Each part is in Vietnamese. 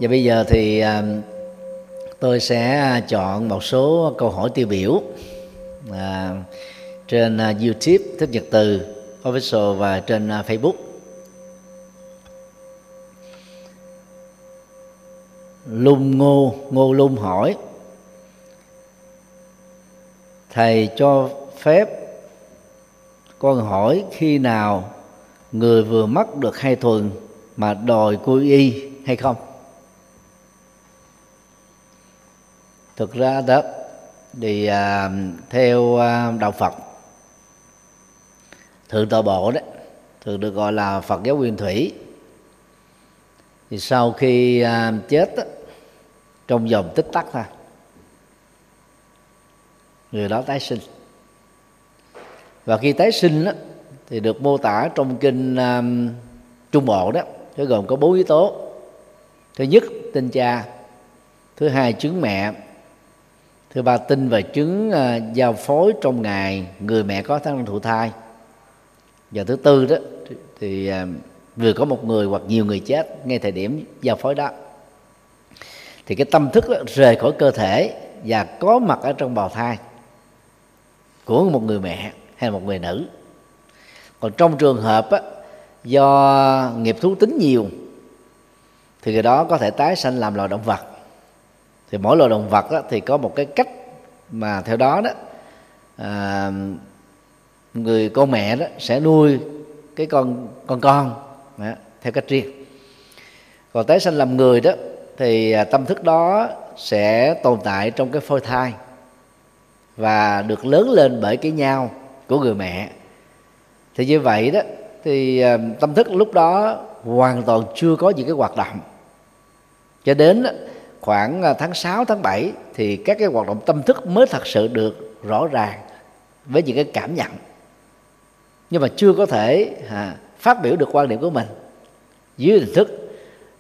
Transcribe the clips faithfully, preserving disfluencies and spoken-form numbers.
Và bây giờ thì tôi sẽ chọn một số câu hỏi tiêu biểu à, trên YouTube Thích Nhật Từ Official và trên Facebook. Lung Ngô Ngô Lung hỏi: thầy cho phép con hỏi khi nào người vừa mất được hai tuần mà đòi quy y hay không? Thực ra đó thì à, theo à, đạo Phật Thượng Tọa Bộ đó thường được gọi là Phật giáo Nguyên Thủy, thì sau khi à, chết đó, trong vòng tích tắc thôi, người đó tái sinh. Và khi tái sinh đó, thì được mô tả trong kinh um, Trung Bộ đó, nó gồm có bốn yếu tố. Thứ nhất, tinh cha. Thứ hai, trứng mẹ. Thứ ba, tinh và trứng uh, giao phối trong ngày người mẹ có khả năng thụ thai. Và thứ tư đó thì uh, vừa có một người hoặc nhiều người chết ngay thời điểm giao phối đó, thì cái tâm thức đó rời khỏi cơ thể và có mặt ở trong bào thai của một người mẹ hay một người nữ. Còn trong trường hợp á, do nghiệp thú tính nhiều thì người đó có thể tái sanh làm loài động vật. Thì mỗi loài động vật á, thì có một cái cách mà theo đó đó à, người con mẹ đó sẽ nuôi cái con con con đó, theo cách riêng. Còn tái sanh làm người đó thì tâm thức đó sẽ tồn tại trong cái phôi thai và được lớn lên bởi cái nhau của người mẹ. Thì như vậy đó thì tâm thức lúc đó hoàn toàn chưa có những cái hoạt động, cho đến khoảng tháng sáu, tháng bảy thì các cái hoạt động tâm thức mới thật sự được rõ ràng với những cái cảm nhận, nhưng mà chưa có thể à, phát biểu được quan điểm của mình dưới hình thức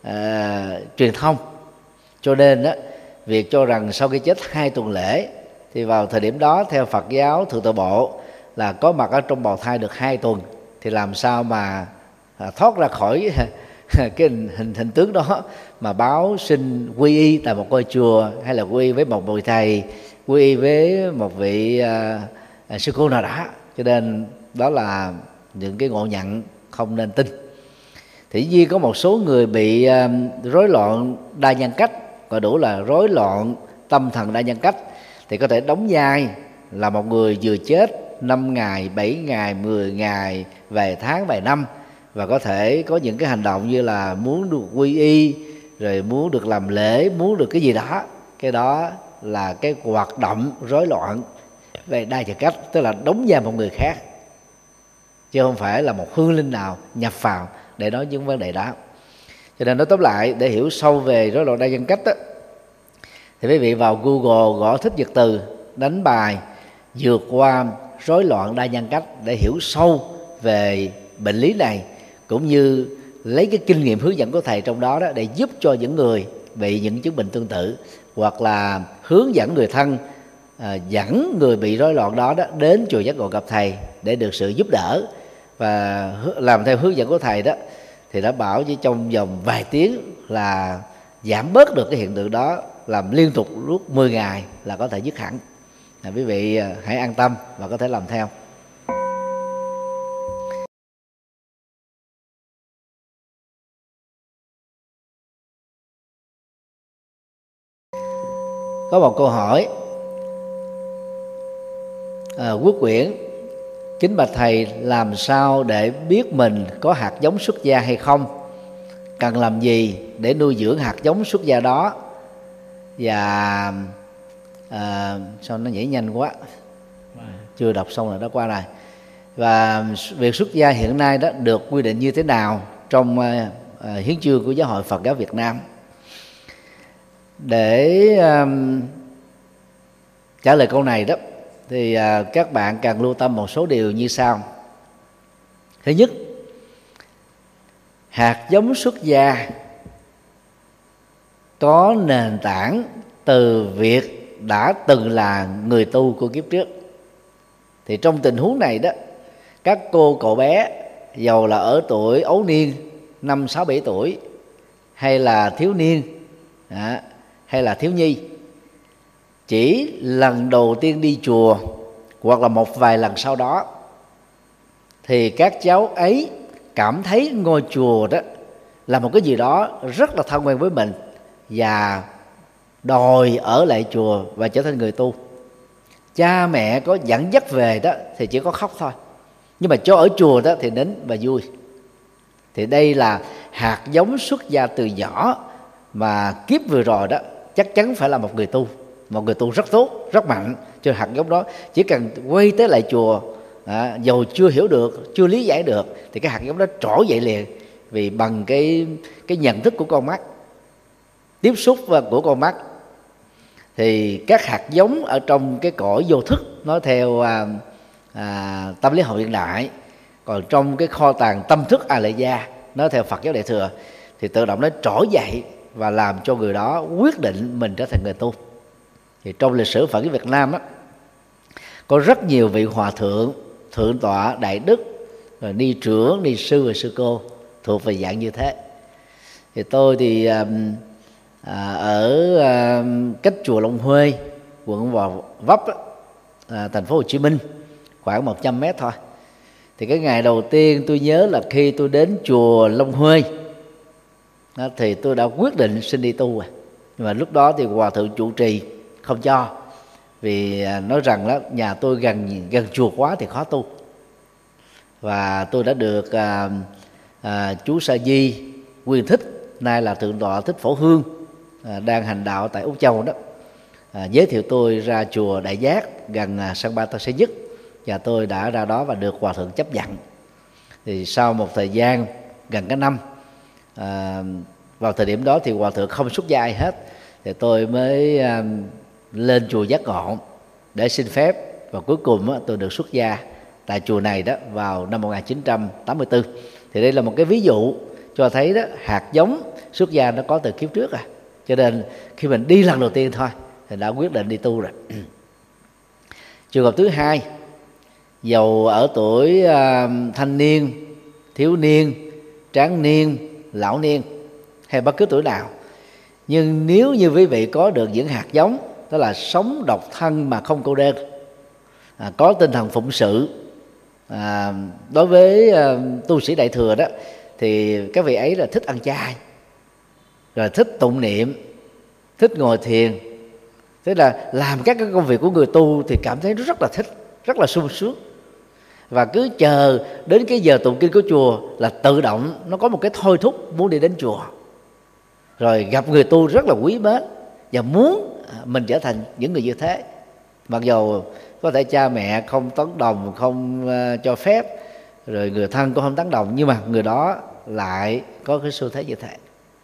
à, truyền thông. Cho nên đó, việc cho rằng sau khi chết hai tuần lễ thì vào thời điểm đó theo Phật giáo Thượng Tọa Bộ là có mặt ở trong bào thai được hai tuần, thì làm sao mà thoát ra khỏi cái hình, hình, hình tướng đó mà báo xin quy y tại một ngôi chùa, hay là quy y với một vị thầy, quy y với một vị à, à, sư cô nào đó. Cho nên đó là những cái ngộ nhận không nên tin. Thì dĩ có một số người bị à, rối loạn đa nhân cách, gọi đủ là rối loạn tâm thần đa nhân cách, thì có thể đóng vai là một người vừa chết năm ngày, bảy ngày, mười ngày, vài tháng, vài năm, và có thể có những cái hành động như là muốn được quy y, rồi muốn được làm lễ, muốn được cái gì đó. Cái đó là cái hoạt động rối loạn về đa nhân cách, tức là đóng vai một người khác, chứ không phải là một hương linh nào nhập vào để nói những vấn đề đó. Cho nên nói tóm lại, để hiểu sâu về rối loạn đa nhân cách đó, thì quý vị vào Google gõ Thích Nhật Từ, đánh bài vượt qua rối loạn đa nhân cách để hiểu sâu về bệnh lý này, cũng như lấy cái kinh nghiệm hướng dẫn của thầy trong đó, đó để giúp cho những người bị những chứng bệnh tương tự, hoặc là hướng dẫn người thân à, dẫn người bị rối loạn đó, đó đến chùa Giác Ngộ gặp thầy để được sự giúp đỡ. Và làm theo hướng dẫn của thầy đó thì đã bảo chỉ trong vòng vài tiếng là giảm bớt được cái hiện tượng đó, làm liên tục lúc mười ngày là có thể dứt hẳn. À, quý vị hãy an tâm và có thể làm theo. Có một câu hỏi à, Quốc Quyển: kính bạch thầy, làm sao để biết mình có hạt giống xuất gia hay không? Cần làm gì để nuôi dưỡng hạt giống xuất gia đó? Và à, sao nó nhảy nhanh quá, chưa đọc xong rồi đó, qua này. Và việc xuất gia hiện nay đó được quy định như thế nào trong à, à, hiến chương của Giáo hội Phật giáo Việt Nam? Để à, trả lời câu này đó thì à, các bạn cần lưu tâm một số điều như sau. Thứ nhất, hạt giống xuất gia có nền tảng từ việc đã từng là người tu của kiếp trước. Thì trong tình huống này đó, các cô cậu bé dầu là ở tuổi ấu niên năm sáu bảy tuổi, hay là thiếu niên à, hay là thiếu nhi, chỉ lần đầu tiên đi chùa hoặc là một vài lần sau đó, thì các cháu ấy cảm thấy ngôi chùa đó là một cái gì đó rất là thân quen với mình, và đòi ở lại chùa và trở thành người tu. Cha mẹ có dẫn dắt về đó thì chỉ có khóc thôi, nhưng mà cho ở chùa đó thì đến và vui. Thì đây là hạt giống xuất gia từ nhỏ, mà kiếp vừa rồi đó chắc chắn phải là một người tu, một người tu rất tốt, rất mạnh. Cho hạt giống đó chỉ cần quay tới lại chùa, à, dầu chưa hiểu được, chưa lý giải được, thì cái hạt giống đó trỗi dậy liền. Vì bằng cái cái nhận thức của con mắt, tiếp xúc của con mắt, thì các hạt giống ở trong cái cõi vô thức, nói theo à, à, tâm lý học hiện đại, còn trong cái kho tàng tâm thức A Lại Gia, nói theo Phật giáo Đại thừa, thì tự động nó trỗi dậy và làm cho người đó quyết định mình trở thành người tu. Thì trong lịch sử Phật giáo Việt Nam á, có rất nhiều vị hòa thượng, thượng tọa, đại đức, rồi ni trưởng, ni sư và sư cô thuộc về dạng như thế. Thì tôi thì à, à, ở à, cách chùa Long Huê, quận Gò Vấp, à, thành phố Hồ Chí Minh, khoảng một trăm mét thôi. Thì cái ngày đầu tiên tôi nhớ là khi tôi đến chùa Long Huê đó, thì tôi đã quyết định xin đi tu rồi. Nhưng mà lúc đó thì hòa thượng trụ trì không cho, vì nói rằng đó, nhà tôi gần gần chùa quá thì khó tu. Và tôi đã được à, à, chú Sa Di Nguyên Thích, nay là thượng tọa Thích Phổ Hương, à, đang hành đạo tại Úc Châu đó, à, giới thiệu tôi ra chùa Đại Giác gần à, sân bay Tân Sơn Nhất, và tôi đã ra đó và được hòa thượng chấp nhận. Thì sau một thời gian gần cả năm, à, vào thời điểm đó thì hòa thượng không xuất gia ai hết, thì tôi mới à, lên chùa Giác Ngộ để xin phép, và cuối cùng á, tôi được xuất gia tại chùa này đó vào năm một nghìn chín trăm tám mươi tư. Thì đây là một cái ví dụ cho thấy đó, hạt giống xuất gia nó có từ kiếp trước à. Cho nên khi mình đi lần đầu tiên thôi thì đã quyết định đi tu rồi. Trường hợp thứ hai, dầu ở tuổi uh, thanh niên, thiếu niên, tráng niên, lão niên hay bất cứ tuổi nào, nhưng nếu như quý vị có được những hạt giống, đó là sống độc thân mà không cô đơn, à, có tinh thần phụng sự, à, đối với uh, tu sĩ Đại thừa đó, thì các vị ấy là thích ăn chay, rồi thích tụng niệm, thích ngồi thiền. Thế là làm các cái công việc của người tu thì cảm thấy nó rất là thích, rất là sung sướng. Và cứ chờ đến cái giờ tụng kinh của chùa là tự động nó có một cái thôi thúc muốn đi đến chùa. Rồi gặp người tu rất là quý mến và muốn mình trở thành những người như thế. Mặc dù có thể cha mẹ không tán đồng, không uh, cho phép, rồi người thân cũng không tán đồng, nhưng mà người đó lại có cái xu thế như thế.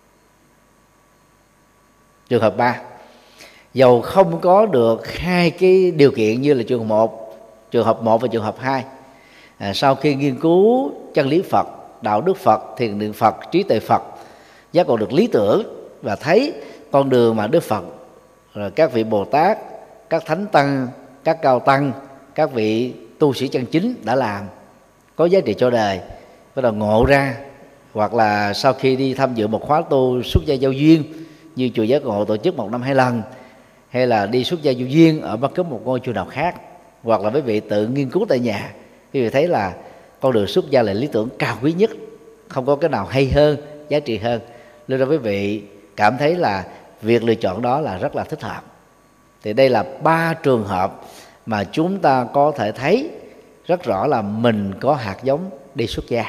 Trường hợp ba, dầu không có được hai cái điều kiện như là trường hợp một, trường hợp một và trường hợp hai, à, sau khi nghiên cứu chân lý Phật, đạo đức Phật, thiền định Phật, trí tuệ Phật, giác ngộ được lý tưởng và thấy con đường mà Đức Phật, rồi các vị Bồ Tát, các thánh tăng, các cao tăng, các vị tu sĩ chân chính đã làm có giá trị cho đời, bắt đầu ngộ ra. Hoặc là sau khi đi tham dự một khóa tu xuất gia giao duyên như chùa Giác Ngộ tổ chức một năm hai lần, hay là đi xuất gia giao duyên ở bất cứ một ngôi chùa nào khác, hoặc là quý vị tự nghiên cứu tại nhà, quý vị thấy là con đường xuất gia là lý tưởng cao quý nhất, không có cái nào hay hơn, giá trị hơn. Nên ra quý vị cảm thấy là việc lựa chọn đó là rất là thích hợp. Thì đây là ba trường hợp mà chúng ta có thể thấy rất rõ là mình có hạt giống đi xuất gia.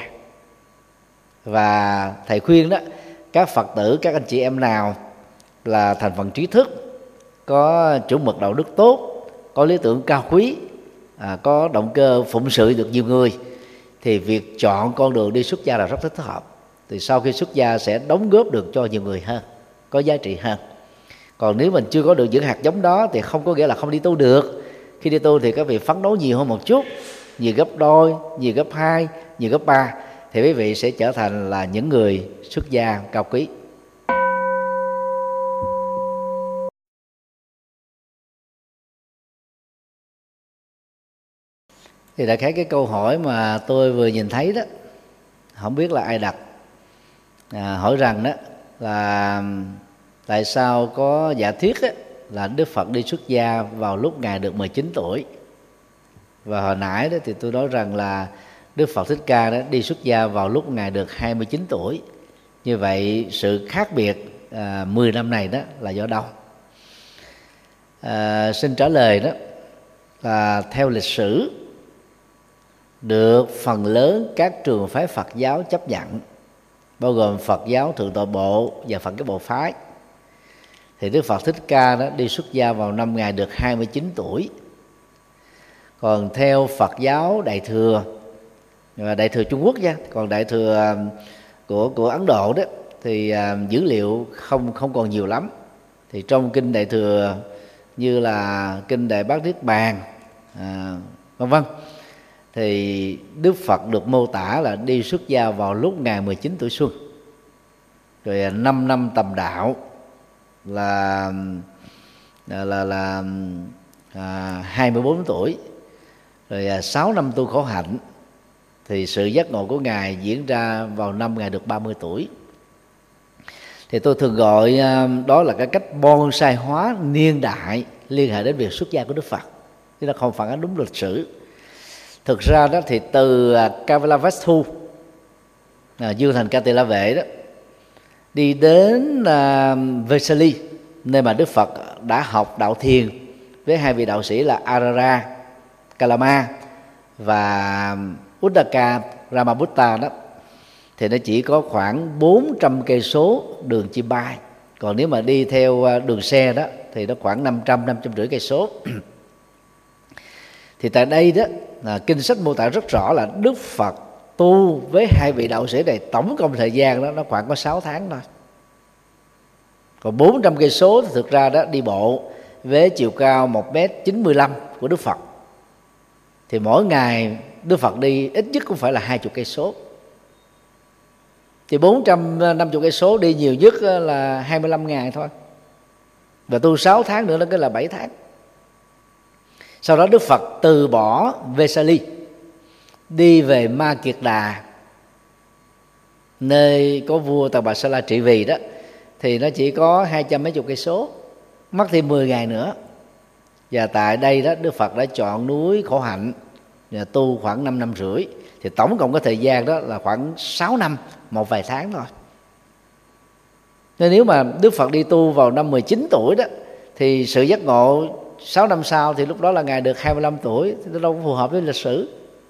Và thầy khuyên đó, các Phật tử, các anh chị em nào là thành phần trí thức, có chuẩn mực đạo đức tốt, có lý tưởng cao quý, à, có động cơ phụng sự được nhiều người, thì việc chọn con đường đi xuất gia là rất thích hợp. Thì sau khi xuất gia sẽ đóng góp được cho nhiều người hơn, có giá trị hơn. Còn nếu mình chưa có được những hạt giống đó thì không có nghĩa là không đi tu được. Khi đi tu thì các vị phấn đấu nhiều hơn một chút, nhiều gấp đôi, nhiều gấp hai, nhiều gấp ba, thì quý vị sẽ trở thành là những người xuất gia cao quý. Thì đại khái cái câu hỏi mà tôi vừa nhìn thấy đó, không biết là ai đặt, à, hỏi rằng đó là tại sao có giả thuyết ấy, là Đức Phật đi xuất gia vào lúc Ngài được mười chín tuổi. Và hồi nãy đó thì tôi nói rằng là Đức Phật Thích Ca đó đi xuất gia vào lúc Ngài được hai mươi chín tuổi. Như vậy sự khác biệt à, mười năm này đó là do đâu? À, xin trả lời đó là theo lịch sử, được phần lớn các trường phái Phật giáo chấp nhận, bao gồm Phật giáo Thượng Tọa Bộ và Phật giáo Bộ Phái, thì Đức Phật Thích Ca đó đi xuất gia vào năm Ngài được hai mươi chín tuổi. Còn theo Phật giáo Đại Thừa, Đại Thừa Trung Quốc nha, còn Đại Thừa của của Ấn Độ đó thì uh, dữ liệu không không còn nhiều lắm. Thì trong kinh Đại Thừa như là kinh Đại Bát Niết Bàn à, vân vân, thì Đức Phật được mô tả là đi xuất gia vào lúc Ngài mười chín tuổi xuân. Rồi năm năm tầm đạo là là là, là à, hai mươi bốn tuổi. Rồi à, sáu năm tu khổ hạnh thì sự giác ngộ của Ngài diễn ra vào năm Ngài được ba mươi tuổi. Thì tôi thường gọi à, đó là cái cách bonsai hóa niên đại liên hệ đến việc xuất gia của Đức Phật, chứ nó không phản ánh đúng lịch sử. Thực ra đó thì từ Kavalavastu, à, Dương Thành Ca Tỳ La Vệ đó, đi đến à, Vesali, nơi mà Đức Phật đã học đạo thiền với hai vị đạo sĩ là Arara Kalama và Uddaka Ramabutta đó, thì nó chỉ có khoảng bốn trăm cây số đường chim bay. Còn nếu mà đi theo đường xe đó thì nó khoảng năm trăm, năm trăm rưỡi cây số. Thì tại đây đó là kinh sách mô tả rất rõ là Đức Phật tu với hai vị đạo sĩ này tổng cộng thời gian đó nó khoảng có sáu tháng thôi. Còn bốn trăm cây số thì thực ra đó đi bộ với chiều cao một mét chín mươi lăm của Đức Phật, thì mỗi ngày Đức Phật đi ít nhất cũng phải là hai mươi cây số. Thì bốn trăm năm mươi cây số đi nhiều nhất là hai mươi lăm ngày thôi. Và tu sáu tháng nữa nó cứ là bảy tháng. Sau đó Đức Phật từ bỏ Vesali, đi về Ma Kiệt Đà, nơi có vua Tần Bà Sa La trị vì đó, thì nó chỉ có hai trăm mấy chục cây số, mất thêm mười ngày nữa. Và tại đây đó Đức Phật đã chọn núi Khổ Hạnh và tu khoảng năm năm rưỡi. Thì tổng cộng có thời gian đó là khoảng sáu năm, một vài tháng thôi. Nên nếu mà Đức Phật đi tu vào năm mười chín tuổi đó, thì sự giác ngộ sáu năm sau thì lúc đó là Ngài được hai mươi lăm tuổi, thì nó đâu có phù hợp với lịch sử.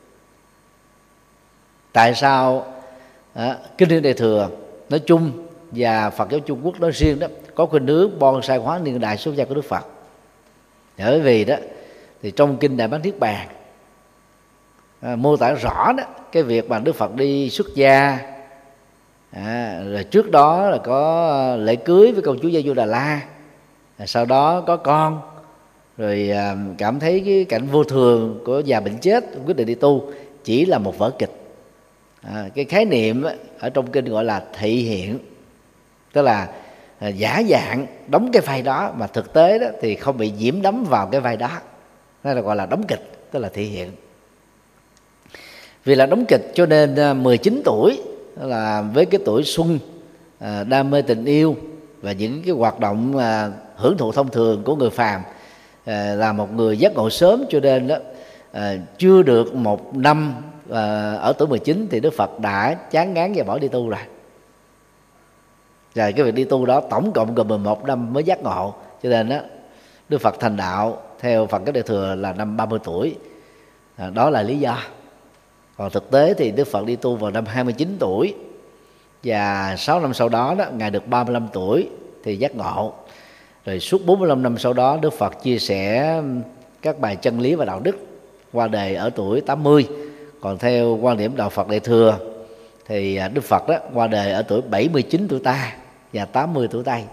Tại sao à, Kinh điển Đại Thừa nói chung và Phật giáo Trung Quốc nói riêng đó có khuynh hướng bonsai hóa niên đại xuất gia của Đức Phật? Bởi vì đó thì trong kinh Đại Bát Niết Bàn à, mô tả rõ đó cái việc mà Đức Phật đi xuất gia, à, rồi trước đó là có lễ cưới với công chúa Gia Du Đà La, à, sau đó có con, rồi à, cảm thấy cái cảnh vô thường của già bệnh chết, quyết định đi tu, chỉ là một vở kịch. À, cái khái niệm ở trong kinh gọi là thị hiện, tức là à, giả dạng đóng cái vai đó mà thực tế đó thì không bị nhiễm đắm vào cái vai đó, đó là gọi là đóng kịch, tức là thị hiện. Vì là đóng kịch cho nên mười chín tuổi là với cái tuổi xuân, à, đam mê tình yêu và những cái hoạt động à, hưởng thụ thông thường của người phàm, à, là một người giác ngộ sớm, cho nên đó à, chưa được một năm à, ở tuổi mười chín thì Đức Phật đã chán ngán và bỏ đi tu rồi. Rồi cái việc đi tu đó tổng cộng gần mười một năm mới giác ngộ, cho nên đó Đức Phật thành đạo theo Phật giáo Đại Thừa là năm ba mươi tuổi. À, đó là lý do. Còn thực tế thì Đức Phật đi tu vào năm hai mươi chín tuổi, và sáu năm sau đó, đó Ngài được ba mươi lăm tuổi thì giác ngộ. Rồi suốt bốn mươi lăm năm sau đó Đức Phật chia sẻ các bài chân lý và đạo đức, qua đời ở tuổi tám mươi. Còn theo quan điểm đạo Phật Đại Thừa thì Đức Phật đó qua đời ở tuổi bảy mươi chín tuổi Ta và tám mươi tuổi Tây.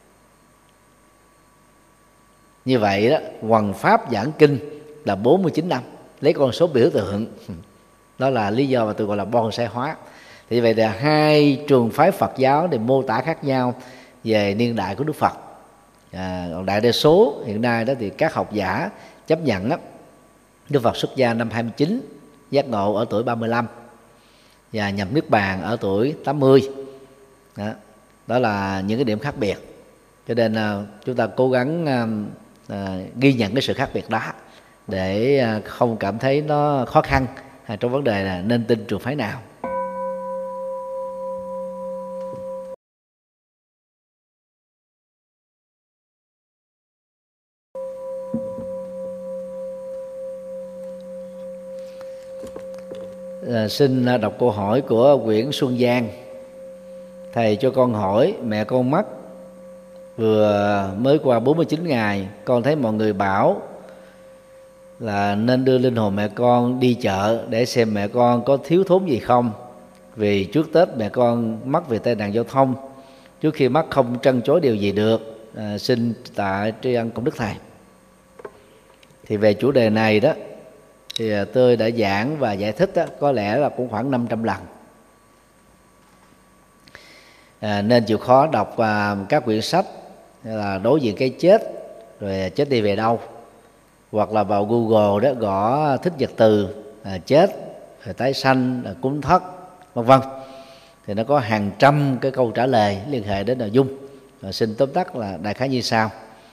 Như vậy đó, hoằng pháp giảng kinh là bốn mươi chín năm, lấy con số biểu tượng. Đó là lý do mà tôi gọi là bonsai hóa. Thì vậy là hai trường phái Phật giáo để mô tả khác nhau về niên đại của Đức Phật. À, còn đại đa số hiện nay đó thì các học giả chấp nhận đó, Đức Phật xuất gia năm hai mươi chín, giác ngộ ở tuổi ba mươi lăm và nhập niết bàn ở tuổi tám mươi. Đó, đó là những cái điểm khác biệt. Cho nên à, chúng ta cố gắng à, à, ghi nhận cái sự khác biệt đó để à, không cảm thấy nó khó khăn à, trong vấn đề là nên tin trường phái nào. À, xin đọc câu hỏi của Nguyễn Xuân Giang. Thầy cho con hỏi, mẹ con mất vừa mới qua bốn mươi chín ngày, con thấy mọi người bảo là nên đưa linh hồn mẹ con đi chợ để xem mẹ con có thiếu thốn gì không, vì trước Tết mẹ con mất vì tai nạn giao thông, trước khi mất không trăn trối điều gì được. À, xin tạ tri ân công đức thầy. Thì về chủ đề này đó thì tôi đã giảng và giải thích đó, có lẽ là cũng khoảng năm trăm lần. À, nên chịu khó đọc à, các quyển sách là đối diện cái chết, rồi chết đi về đâu, hoặc là vào Google đó gõ thích nhật từ à, chết, rồi tái sanh, à, cúng thất, vân vân, thì nó có hàng trăm cái câu trả lời liên hệ đến nội dung. Và xin tóm tắt là đại khái như sau.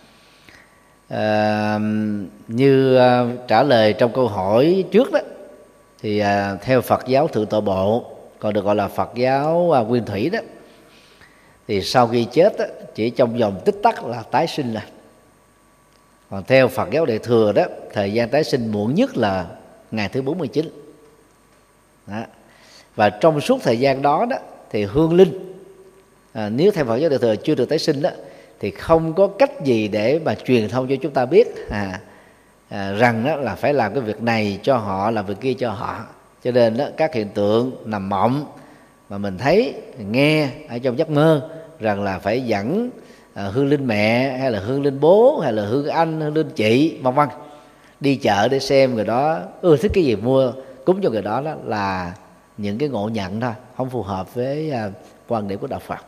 À, như à, trả lời trong câu hỏi trước đó, thì à, theo Phật giáo Thượng Tọa Bộ, còn được gọi là Phật giáo à, Nguyên Thủy đó, thì sau khi chết đó, chỉ trong vòng tích tắc là tái sinh là. Còn theo Phật giáo Đại Thừa đó, thời gian tái sinh muộn nhất là ngày thứ bốn mươi chín đó. Và trong suốt thời gian đó đó thì hương linh à, nếu theo Phật giáo Đại Thừa chưa được tái sinh đó, thì không có cách gì để mà truyền thông cho chúng ta biết à, à, rằng đó là phải làm cái việc này cho họ, làm việc kia cho họ. Cho nên đó, các hiện tượng nằm mộng mà mình thấy, nghe ở trong giấc mơ rằng là phải dẫn à, hương linh mẹ hay là hương linh bố hay là hương anh, hương linh chị, vân vân đi chợ để xem người đó ưa thích cái gì mua cúng cho người đó, đó là những cái ngộ nhận thôi, không phù hợp với à, quan điểm của đạo Phật.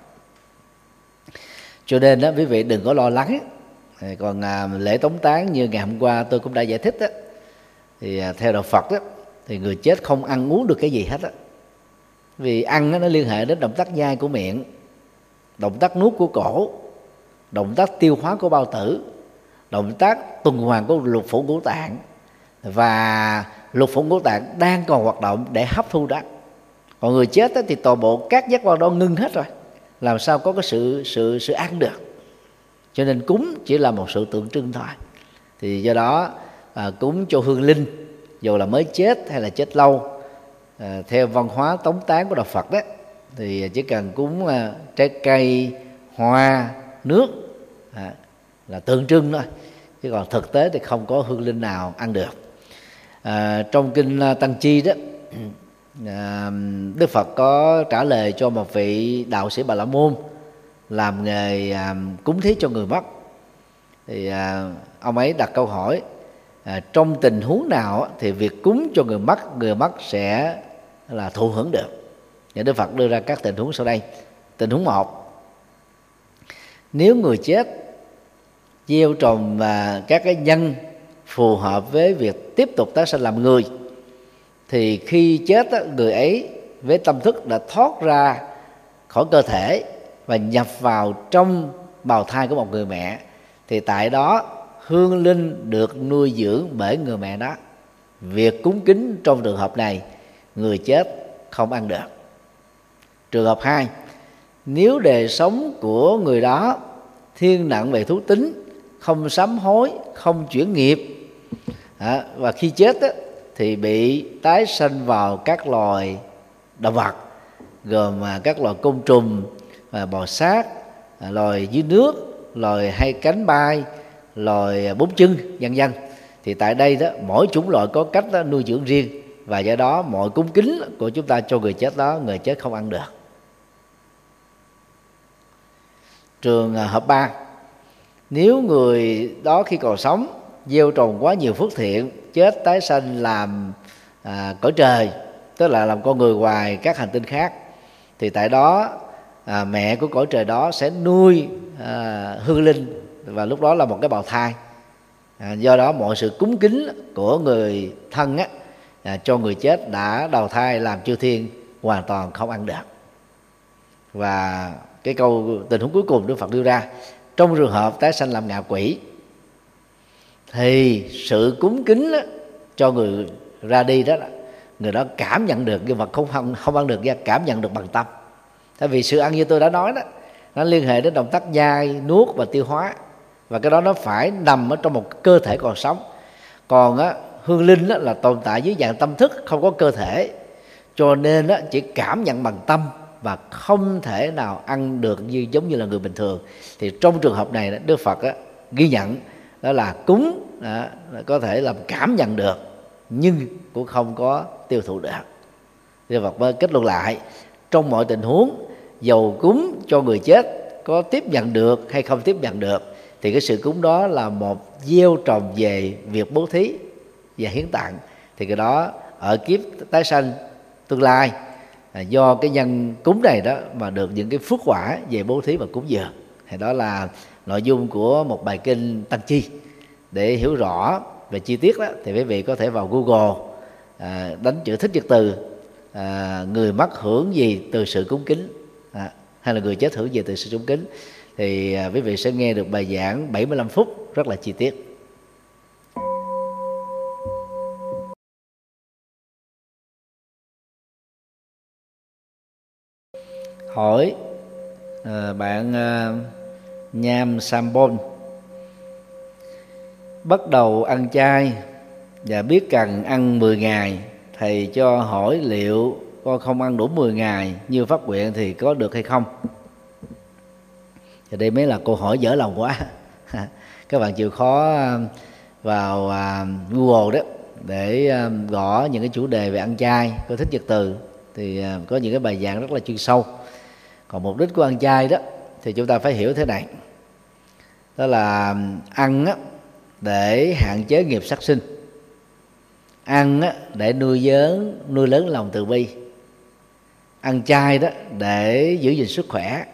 Cho nên đó quý vị đừng có lo lắng. Còn à, lễ tống táng như ngày hôm qua tôi cũng đã giải thích đó, thì à, theo đạo Phật đó, thì người chết không ăn uống được cái gì hết đó. Vì ăn đó, nó liên hệ đến động tác nhai của miệng, động tác nuốt của cổ, động tác tiêu hóa của bao tử, động tác tuần hoàn của lục phủ ngũ tạng, và lục phủ ngũ tạng đang còn hoạt động để hấp thu đó. Còn người chết đó, thì toàn bộ các giác quan đó ngưng hết rồi, làm sao có cái sự sự sự ăn được. Cho nên cúng chỉ là một sự tượng trưng thôi. Thì do đó à, cúng cho hương linh, dù là mới chết hay là chết lâu, à, theo văn hóa tống táng của đạo Phật đó, thì chỉ cần cúng à, trái cây, hoa, nước à, là tượng trưng thôi, chứ còn thực tế thì không có hương linh nào ăn được. À, trong kinh Tăng Chi đó, à, Đức Phật có trả lời cho một vị đạo sĩ Bà La Môn làm nghề à, cúng thí cho người mất. Thì à, ông ấy đặt câu hỏi à, trong tình huống nào thì việc cúng cho người mất, người mất sẽ là thụ hưởng được. Và Đức Phật đưa ra các tình huống sau đây. Tình huống một, nếu người chết gieo trồng và các cái nhân phù hợp với việc tiếp tục tái sinh làm người, thì khi chết người ấy với tâm thức đã thoát ra khỏi cơ thể và nhập vào trong bào thai của một người mẹ, thì tại đó hương linh được nuôi dưỡng bởi người mẹ đó. Việc cúng kính trong trường hợp này người chết không ăn được. Trường hợp hai, nếu đời sống của người đó thiên nặng về thú tính, không sám hối, không chuyển nghiệp, à, và khi chết á, thì bị tái sanh vào các loài động vật, gồm các loài côn trùng, bò sát, loài dưới nước, loài hai cánh bay, loài bốn chân, vân vân. Thì tại đây đó, mỗi chủng loại có cách đó, nuôi dưỡng riêng, và do đó mọi cúng kính của chúng ta cho người chết đó, người chết không ăn được. Trường hợp ba, nếu người đó khi còn sống gieo trồng quá nhiều phước thiện, chết tái sanh làm à, cõi trời, tức là làm con người ngoài các hành tinh khác, thì tại đó à, mẹ của cõi trời đó sẽ nuôi à, hương linh, và lúc đó là một cái bào thai. À, do đó mọi sự cúng kính của người thân á, à, cho người chết đã đầu thai làm chư thiên hoàn toàn không ăn được. Và cái câu tình huống cuối cùng Đức Phật đưa ra, trong trường hợp tái sanh làm ngạ quỷ, thì sự cúng kính đó, cho người ra đi đó, người đó cảm nhận được, nhưng mà không không, không ăn được, ra cảm nhận được bằng tâm. Tại vì sự ăn như tôi đã nói đó, nó liên hệ đến động tác nhai, nuốt và tiêu hóa, và cái đó nó phải nằm ở trong một cơ thể còn sống. Còn á, hương linh á, là tồn tại dưới dạng tâm thức, không có cơ thể, cho nên á, chỉ cảm nhận bằng tâm và không thể nào ăn được như giống như là người bình thường. Thì trong trường hợp này Đức Phật á, ghi nhận đó là cúng đó, có thể làm cảm nhận được nhưng cũng không có tiêu thụ được. Đức Phật mới kết luận lại, trong mọi tình huống, dầu cúng cho người chết có tiếp nhận được hay không tiếp nhận được, thì cái sự cúng đó là một gieo trồng về việc bố thí và hiến tặng. Thì cái đó ở kiếp tái sanh tương lai, à, do cái nhân cúng này đó mà được những cái phước quả về bố thí và cúng dường. Thì đó là nội dung của một bài kinh Tăng Chi. Để hiểu rõ về chi tiết đó, thì quý vị có thể vào Google, à, đánh chữ Thích Nhật Từ, à, người mất hưởng gì từ sự cúng kính, à, hay là người chết hưởng gì từ sự cúng kính, thì à, quý vị sẽ nghe được bài giảng bảy mươi lăm phút rất là chi tiết. Hỏi à, bạn à, Nham Sambon: bắt đầu ăn chay và biết cần ăn mười ngày, thầy cho hỏi liệu con không ăn đủ mười ngày như phát nguyện thì có được hay không? Thì đây mới là câu hỏi dở lòng quá. Các bạn chịu khó vào Google đó để gõ những cái chủ đề về ăn chay, có Thích Nhật Từ, thì có những cái bài giảng rất là chuyên sâu. Còn mục đích của ăn chay đó thì chúng ta phải hiểu thế này, đó là ăn á, để hạn chế nghiệp sát sinh, ăn á, để nuôi dưỡng nuôi lớn lòng từ bi, ăn chay đó để giữ gìn sức khỏe,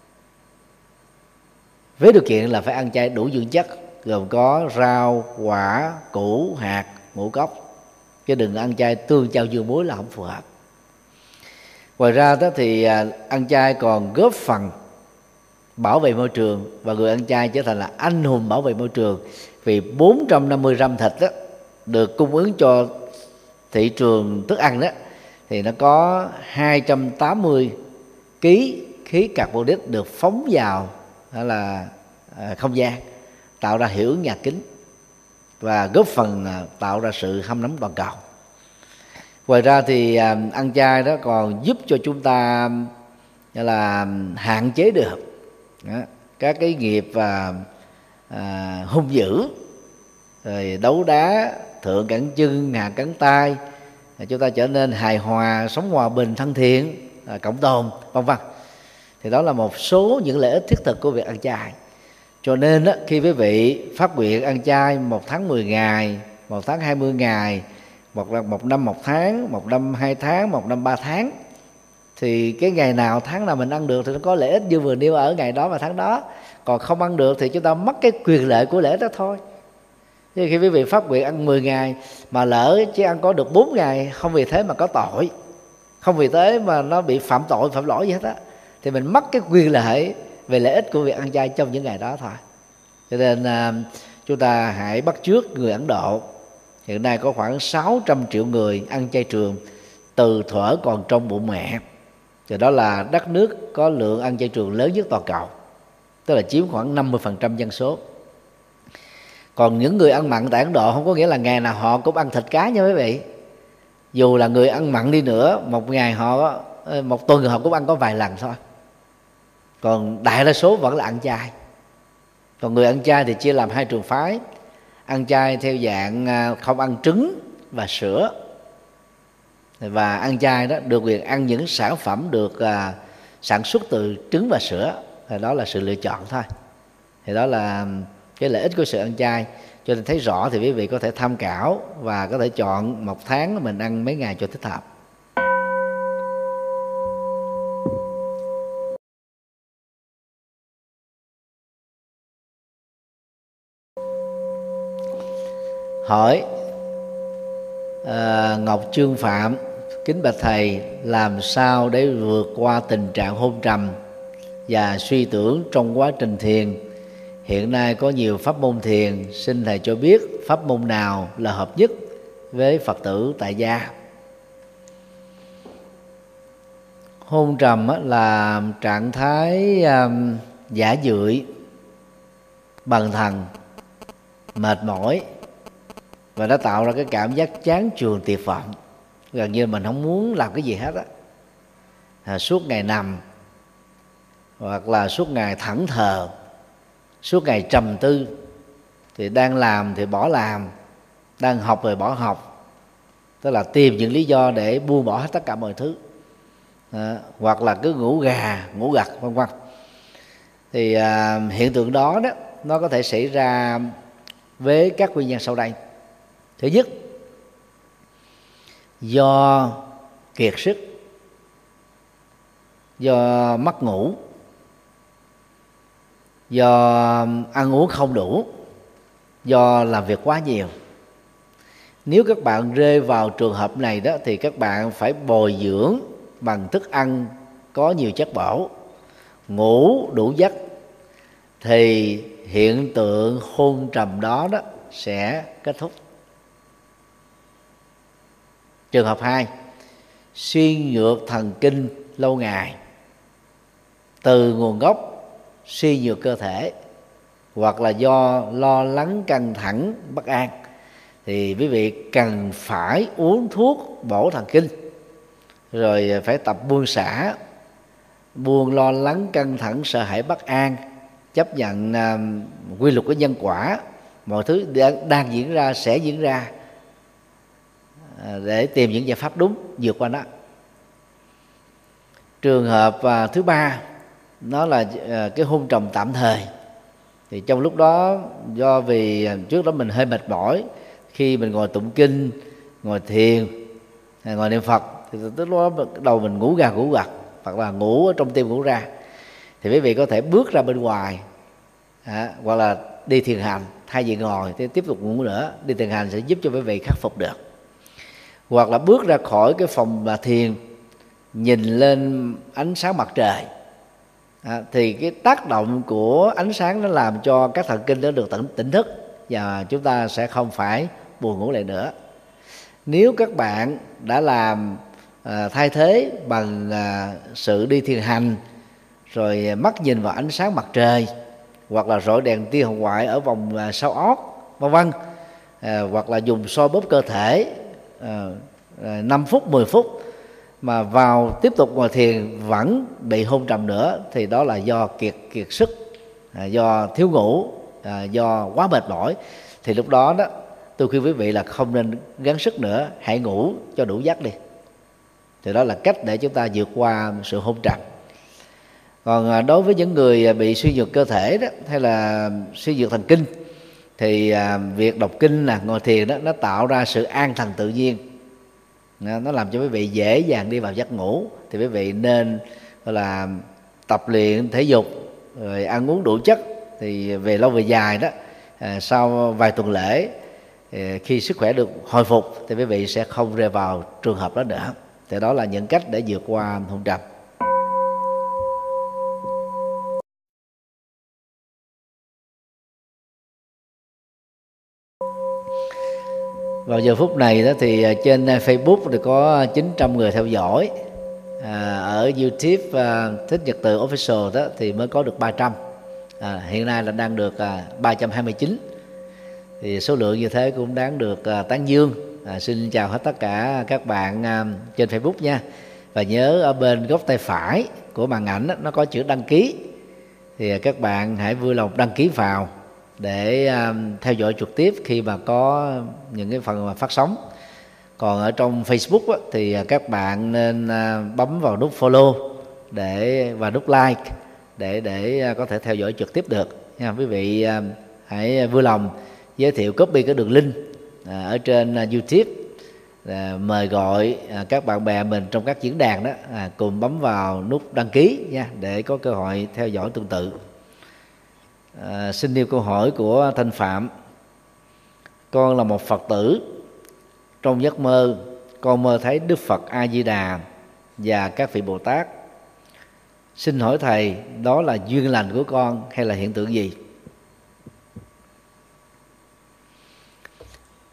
với điều kiện là phải ăn chay đủ dưỡng chất, gồm có rau, quả, củ, hạt, ngũ cốc, chứ đừng ăn chay tương chao dưa muối là không phù hợp. Ngoài ra đó thì ăn chay còn góp phần bảo vệ môi trường, và người ăn chay trở thành là anh hùng bảo vệ môi trường, vì bốn trăm năm mươi gram thịt đó được cung ứng cho thị trường thức ăn đó, thì nó có hai trăm tám mươi ký khí carbonic được phóng vào đó là không gian, tạo ra hiệu ứng nhà kính và góp phần tạo ra sự hâm nóng toàn cầu. Ngoài ra thì ăn chay đó còn giúp cho chúng ta là hạn chế được đó, các cái nghiệp và à, hung dữ, rồi đấu đá, thượng cẳng chân, hạ cẳng tay, chúng ta trở nên hài hòa, sống hòa bình, thân thiện, à, cộng đồng, vân vân. Thì đó là một số những lợi ích thiết thực của việc ăn chay. Cho nên đó, khi quý vị phát nguyện ăn chay một tháng mười ngày, một tháng hai mươi ngày, một, một năm một tháng, một năm hai tháng, một năm ba tháng, thì cái ngày nào tháng nào mình ăn được thì nó có lợi ích như vừa nêu ở ngày đó và tháng đó. Còn không ăn được thì chúng ta mất cái quyền lợi của lợi ích đó thôi. Thì khi quý vị phát nguyện ăn mười ngày mà lỡ chỉ ăn có được bốn ngày, không vì thế mà có tội, không vì thế mà nó bị phạm tội, phạm lỗi gì hết á, thì mình mất cái quyền lợi về lợi ích của việc ăn chay trong những ngày đó thôi. Cho nên à, chúng ta hãy bắt chước người Ấn Độ. Hiện nay có khoảng sáu trăm triệu người ăn chay trường từ thuở còn trong bụng mẹ. Thì đó là đất nước có lượng ăn chay trường lớn nhất toàn cầu, tức là chiếm khoảng năm mươi phần trăm dân số. Còn những người ăn mặn tại Ấn Độ không có nghĩa là ngày nào họ cũng ăn thịt cá nha quý vị. Dù là người ăn mặn đi nữa, một ngày họ, một tuần họ cũng ăn có vài lần thôi. Còn đại đa số vẫn là ăn chay. Còn người ăn chay thì chia làm hai trường phái: ăn chay theo dạng không ăn trứng và sữa, và ăn chay đó được quyền ăn những sản phẩm được à, sản xuất từ trứng và sữa. Thì đó là sự lựa chọn thôi. Thì đó là cái lợi ích của sự ăn chay. Cho nên thấy rõ thì quý vị có thể tham khảo và có thể chọn một tháng mình ăn mấy ngày cho thích hợp. Hỏi à, Ngọc Trương Phạm: kính bạch thầy, làm sao để vượt qua tình trạng hôn trầm và suy tưởng trong quá trình thiền hiện nay có nhiều pháp môn thiền, xin thầy cho biết pháp môn nào là hợp nhất với Phật tử tại gia. Hôn trầm là trạng thái um, giả dưỡi, bần thần, mệt mỏi, và nó tạo ra cái cảm giác chán chường tuyệt vọng, gần như mình không muốn làm cái gì hết á. À, suốt ngày nằm, hoặc là suốt ngày thẫn thờ, suốt ngày trầm tư, thì đang làm thì bỏ làm, đang học rồi bỏ học, tức là tìm những lý do để buông bỏ hết tất cả mọi thứ. À, hoặc là cứ ngủ gà ngủ gật vân vân. Thì à, hiện tượng đó đó nó có thể xảy ra với các nguyên nhân sau đây. Thứ nhất, do kiệt sức, do mất ngủ, do ăn uống không đủ, do làm việc quá nhiều. Nếu các bạn rơi vào trường hợp này đó thì các bạn phải bồi dưỡng bằng thức ăn có nhiều chất bổ, ngủ đủ giấc, thì hiện tượng hôn trầm đó đó sẽ kết thúc. Trường hợp hai, suy nhược thần kinh lâu ngày từ nguồn gốc suy nhược cơ thể, hoặc là do lo lắng, căng thẳng, bất an, thì quý vị cần phải uống thuốc bổ thần kinh, rồi phải tập buông xả, buông lo lắng, căng thẳng, sợ hãi, bất an, chấp nhận uh, quy luật của nhân quả, mọi thứ đang, đang diễn ra sẽ diễn ra, uh, để tìm những giải pháp đúng vượt qua nó. Trường hợp uh, thứ ba, nó là uh, cái hôn trầm tạm thời. Thì trong lúc đó, do vì trước đó mình hơi mệt mỏi, khi mình ngồi tụng kinh, ngồi thiền, ngồi niệm Phật, thì tức đó đầu mình ngủ gà ngủ gật, hoặc là ngủ ở trong tim ngủ ra, thì quý vị có thể bước ra bên ngoài, à, hoặc là đi thiền hành, thay vì ngồi thì tiếp tục ngủ nữa. Đi thiền hành sẽ giúp cho quý vị khắc phục được. Hoặc là bước ra khỏi cái phòng là thiền, nhìn lên ánh sáng mặt trời, à, thì cái tác động của ánh sáng nó làm cho các thần kinh nó được tỉnh, tỉnh thức, và chúng ta sẽ không phải buồn ngủ lại nữa. Nếu các bạn đã làm à, thay thế bằng à, sự đi thiền hành, rồi mắt nhìn vào ánh sáng mặt trời, hoặc là rọi đèn tia hồng ngoại ở vòng à, sau ót, vân vân, à, hoặc là dùng xoa bóp cơ thể à, à, năm phút, mười phút, mà vào tiếp tục ngồi thiền vẫn bị hôn trầm nữa, thì đó là do kiệt kiệt sức, à, do thiếu ngủ, à, do quá mệt mỏi. Thì lúc đó đó tôi khuyên quý vị là không nên gắng sức nữa, hãy ngủ cho đủ giấc đi. Thì đó là cách để chúng ta vượt qua sự hôn trầm. Còn đối với những người bị suy nhược cơ thể đó, hay là suy nhược thần kinh, thì việc đọc kinh là ngồi thiền đó, nó tạo ra sự an thần tự nhiên, nó làm cho quý vị dễ dàng đi vào giấc ngủ. Thì quý vị nên gọi là tập luyện thể dục, rồi ăn uống đủ chất. Thì về lâu về dài đó, sau vài tuần lễ, khi sức khỏe được hồi phục, thì quý vị sẽ không rơi vào trường hợp đó nữa. Thì đó là những cách để vượt qua hôn trầm. Vào giờ phút này đó thì trên Facebook thì có chín trăm người theo dõi, à, ở YouTube à, Thích Nhật Từ Official đó thì mới có được ba trăm, à, hiện nay là đang được à, ba trăm hai mươi chín. Thì số lượng như thế cũng đáng được à, tán dương. À, xin chào hết tất cả các bạn à, trên Facebook nha. Và nhớ ở bên góc tay phải của màn ảnh đó, nó có chữ đăng ký, thì các bạn hãy vui lòng đăng ký vào để uh, theo dõi trực tiếp khi mà có những cái phần mà phát sóng. Còn ở trong Facebook á, thì các bạn nên uh, bấm vào nút follow để và nút like để để uh, có thể theo dõi trực tiếp được nha. Quý vị uh, hãy vui lòng giới thiệu copy cái đường link uh, ở trên uh, YouTube, uh, mời gọi uh, các bạn bè mình trong các diễn đàn đó uh, cùng bấm vào nút đăng ký nha, để có cơ hội theo dõi tương tự. À, xin nêu câu hỏi của Thanh Phạm. Con là một Phật tử. Trong giấc mơ, con mơ thấy Đức Phật A Di Đà và các vị Bồ Tát. Xin hỏi thầy, đó là duyên lành của con hay là hiện tượng gì?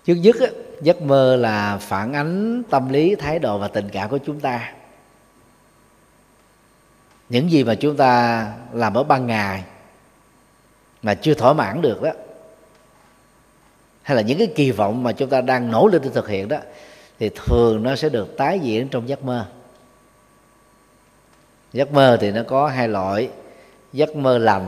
Trước nhất á, giấc mơ là phản ánh tâm lý, thái độ và tình cảm của chúng ta. Những gì mà chúng ta làm ở ban ngày mà chưa thỏa mãn được đó, hay là những cái kỳ vọng mà chúng ta đang nỗ lực để thực hiện đó, thì thường nó sẽ được tái diễn trong giấc mơ. Giấc mơ thì nó có hai loại: giấc mơ lành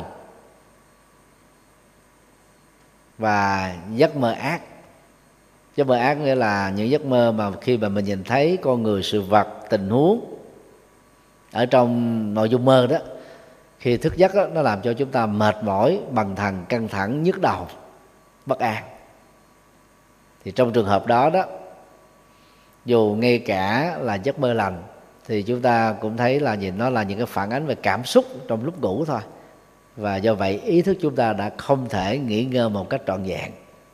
và giấc mơ ác. Giấc mơ ác nghĩa là những giấc mơ mà khi mà mình nhìn thấy con người, sự vật, tình huống ở trong nội dung mơ đó, khi thức giấc đó, nó làm cho chúng ta mệt mỏi, bần thần, căng thẳng, nhức đầu, bất an. Thì trong trường hợp đó đó, dù ngay cả là giấc mơ lành thì chúng ta cũng thấy là nhìn nó là những cái phản ánh về cảm xúc trong lúc ngủ thôi. Và do vậy ý thức chúng ta đã không thể nghỉ ngơi một cách trọn vẹn.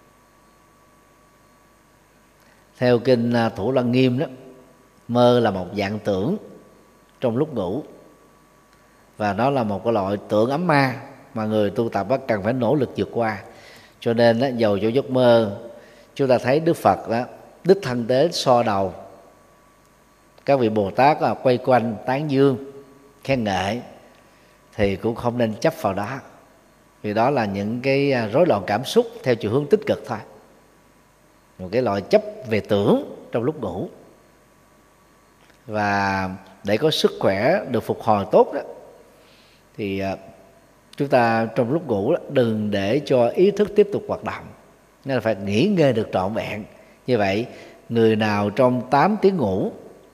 Theo kinh Thủ Lăng Nghiêm đó, mơ là một dạng tưởng trong lúc ngủ, và nó là một cái loại tưởng ấm ma mà người tu tập cần phải nỗ lực vượt qua. Cho nên đó, dầu cho giấc mơ chúng ta thấy Đức Phật đó đích thân đến so đầu, các vị Bồ Tát đó, quay quanh tán dương khen ngợi, thì cũng không nên chấp vào đó, vì đó là những cái rối loạn cảm xúc theo chiều hướng tích cực thôi, một cái loại chấp về tưởng trong lúc ngủ. Và để có sức khỏe được phục hồi tốt đó, thì chúng ta trong lúc ngủ đó, đừng để cho ý thức tiếp tục hoạt động, nên là phải nghỉ ngơi được trọn vẹn. Như vậy người nào trong tám tiếng ngủ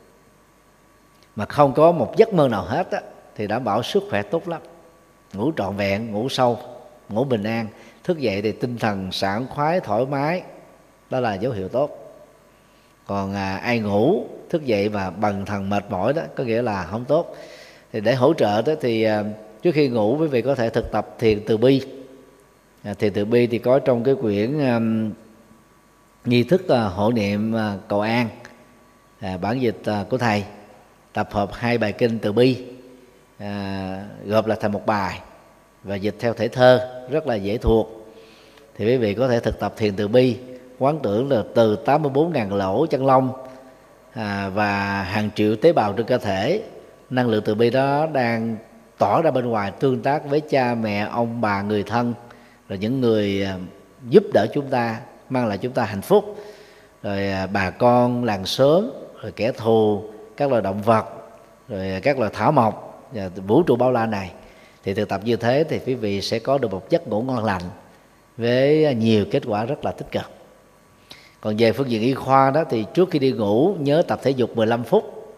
mà không có một giấc mơ nào hết á, thì đảm bảo sức khỏe tốt lắm. Ngủ trọn vẹn, ngủ sâu, ngủ bình an, thức dậy thì tinh thần sảng khoái, thoải mái, đó là dấu hiệu tốt. Còn à, ai ngủ thức dậy mà bần thần mệt mỏi đó, có nghĩa là không tốt. Thì để hỗ trợ đó thì à, trước khi ngủ quý vị có thể thực tập thiền từ bi. à, Thiền từ bi thì có trong cái quyển à, nghi thức à, hộ niệm à, cầu an, à, bản dịch à, của thầy, tập hợp hai bài kinh từ bi, à, gộp là thành một bài và dịch theo thể thơ rất là dễ thuộc. Thì quý vị có thể thực tập thiền từ bi, quán tưởng là từ tám mươi bốn nghìn lỗ chân lông à, và hàng triệu tế bào trên cơ thể, năng lượng từ bi đó đang tỏ ra bên ngoài, tương tác với cha mẹ, ông bà, người thân, rồi những người giúp đỡ chúng ta, mang lại chúng ta hạnh phúc, rồi bà con làng xóm, rồi kẻ thù, các loài động vật, rồi các loài thảo mộc và vũ trụ bao la này. Thì thực tập như thế thì quý vị sẽ có được một giấc ngủ ngon lành với nhiều kết quả rất là tích cực. Còn về phương diện y khoa đó, thì trước khi đi ngủ nhớ tập thể dục mười lăm phút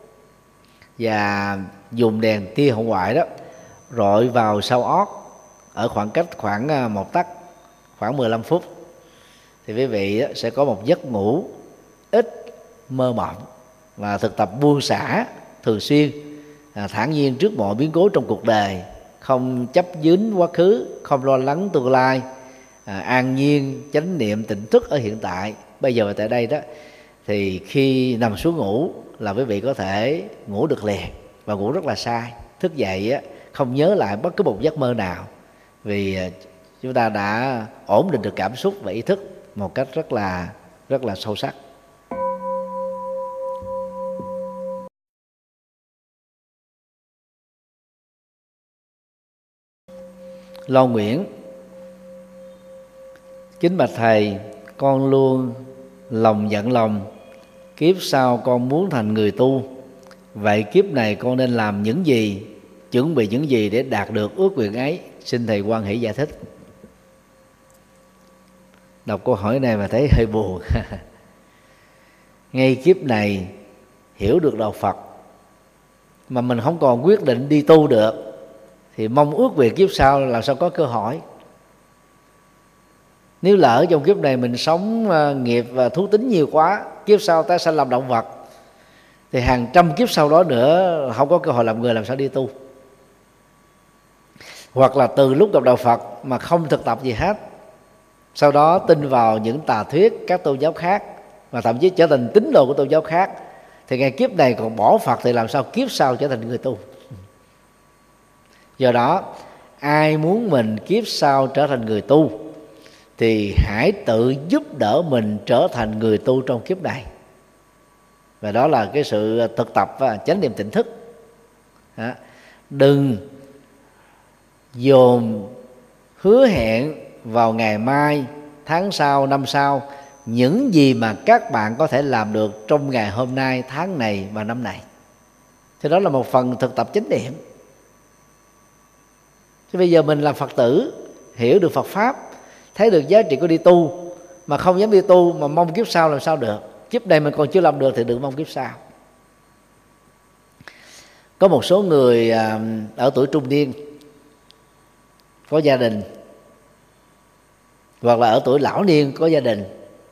và dùng đèn tia hồng ngoại đó rọi vào sau ót ở khoảng cách khoảng một tấc, khoảng mười lăm phút, thì quý vị sẽ có một giấc ngủ ít mơ mộng và thực tập buông xả thường xuyên, thản nhiên trước mọi biến cố trong cuộc đời, không chấp dính quá khứ, không lo lắng tương lai, à, an nhiên chánh niệm tỉnh thức ở hiện tại, bây giờ và tại đây đó. Thì khi nằm xuống ngủ là quý vị có thể ngủ được liền và ngủ rất là sai. Thức dậy á, không nhớ lại bất cứ một giấc mơ nào, vì chúng ta đã ổn định được cảm xúc và ý thức một cách rất là rất là sâu sắc. Lo Nguyễn: kính bạch thầy, con luôn lòng giận lòng, kiếp sau con muốn thành người tu, vậy kiếp này con nên làm những gì, chuẩn bị những gì để đạt được ước nguyện ấy? Xin thầy hoan hỷ giải thích. Đọc câu hỏi này mà thấy hơi buồn. Ngay kiếp này hiểu được đạo Phật mà mình không còn quyết định đi tu được, thì mong ước về kiếp sau làm sao có cơ hội. Nếu lỡ trong kiếp này mình sống nghiệp và thú tính nhiều quá, kiếp sau ta sẽ làm động vật, thì hàng trăm kiếp sau đó nữa không có cơ hội làm người, làm sao đi tu. Hoặc là từ lúc gặp đạo Phật mà không thực tập gì hết, sau đó tin vào những tà thuyết các tôn giáo khác, và thậm chí trở thành tín đồ của tôn giáo khác, thì ngày kiếp này còn bỏ Phật thì làm sao kiếp sau trở thành người tu. Do đó ai muốn mình kiếp sau trở thành người tu thì hãy tự giúp đỡ mình trở thành người tu trong kiếp này. Và đó là cái sự thực tập và chánh niệm tỉnh thức. Đó. Đừng dồn hứa hẹn vào ngày mai, tháng sau, năm sau những gì mà các bạn có thể làm được trong ngày hôm nay, tháng này và năm này. Thì đó là một phần thực tập chánh niệm. Chứ bây giờ mình là Phật tử, hiểu được Phật Pháp, thấy được giá trị của đi tu, mà không dám đi tu mà mong kiếp sau làm sao được. Kiếp này mình còn chưa làm được thì đừng mong kiếp sau. Có một số người ở tuổi trung niên, có gia đình, hoặc là ở tuổi lão niên có gia đình,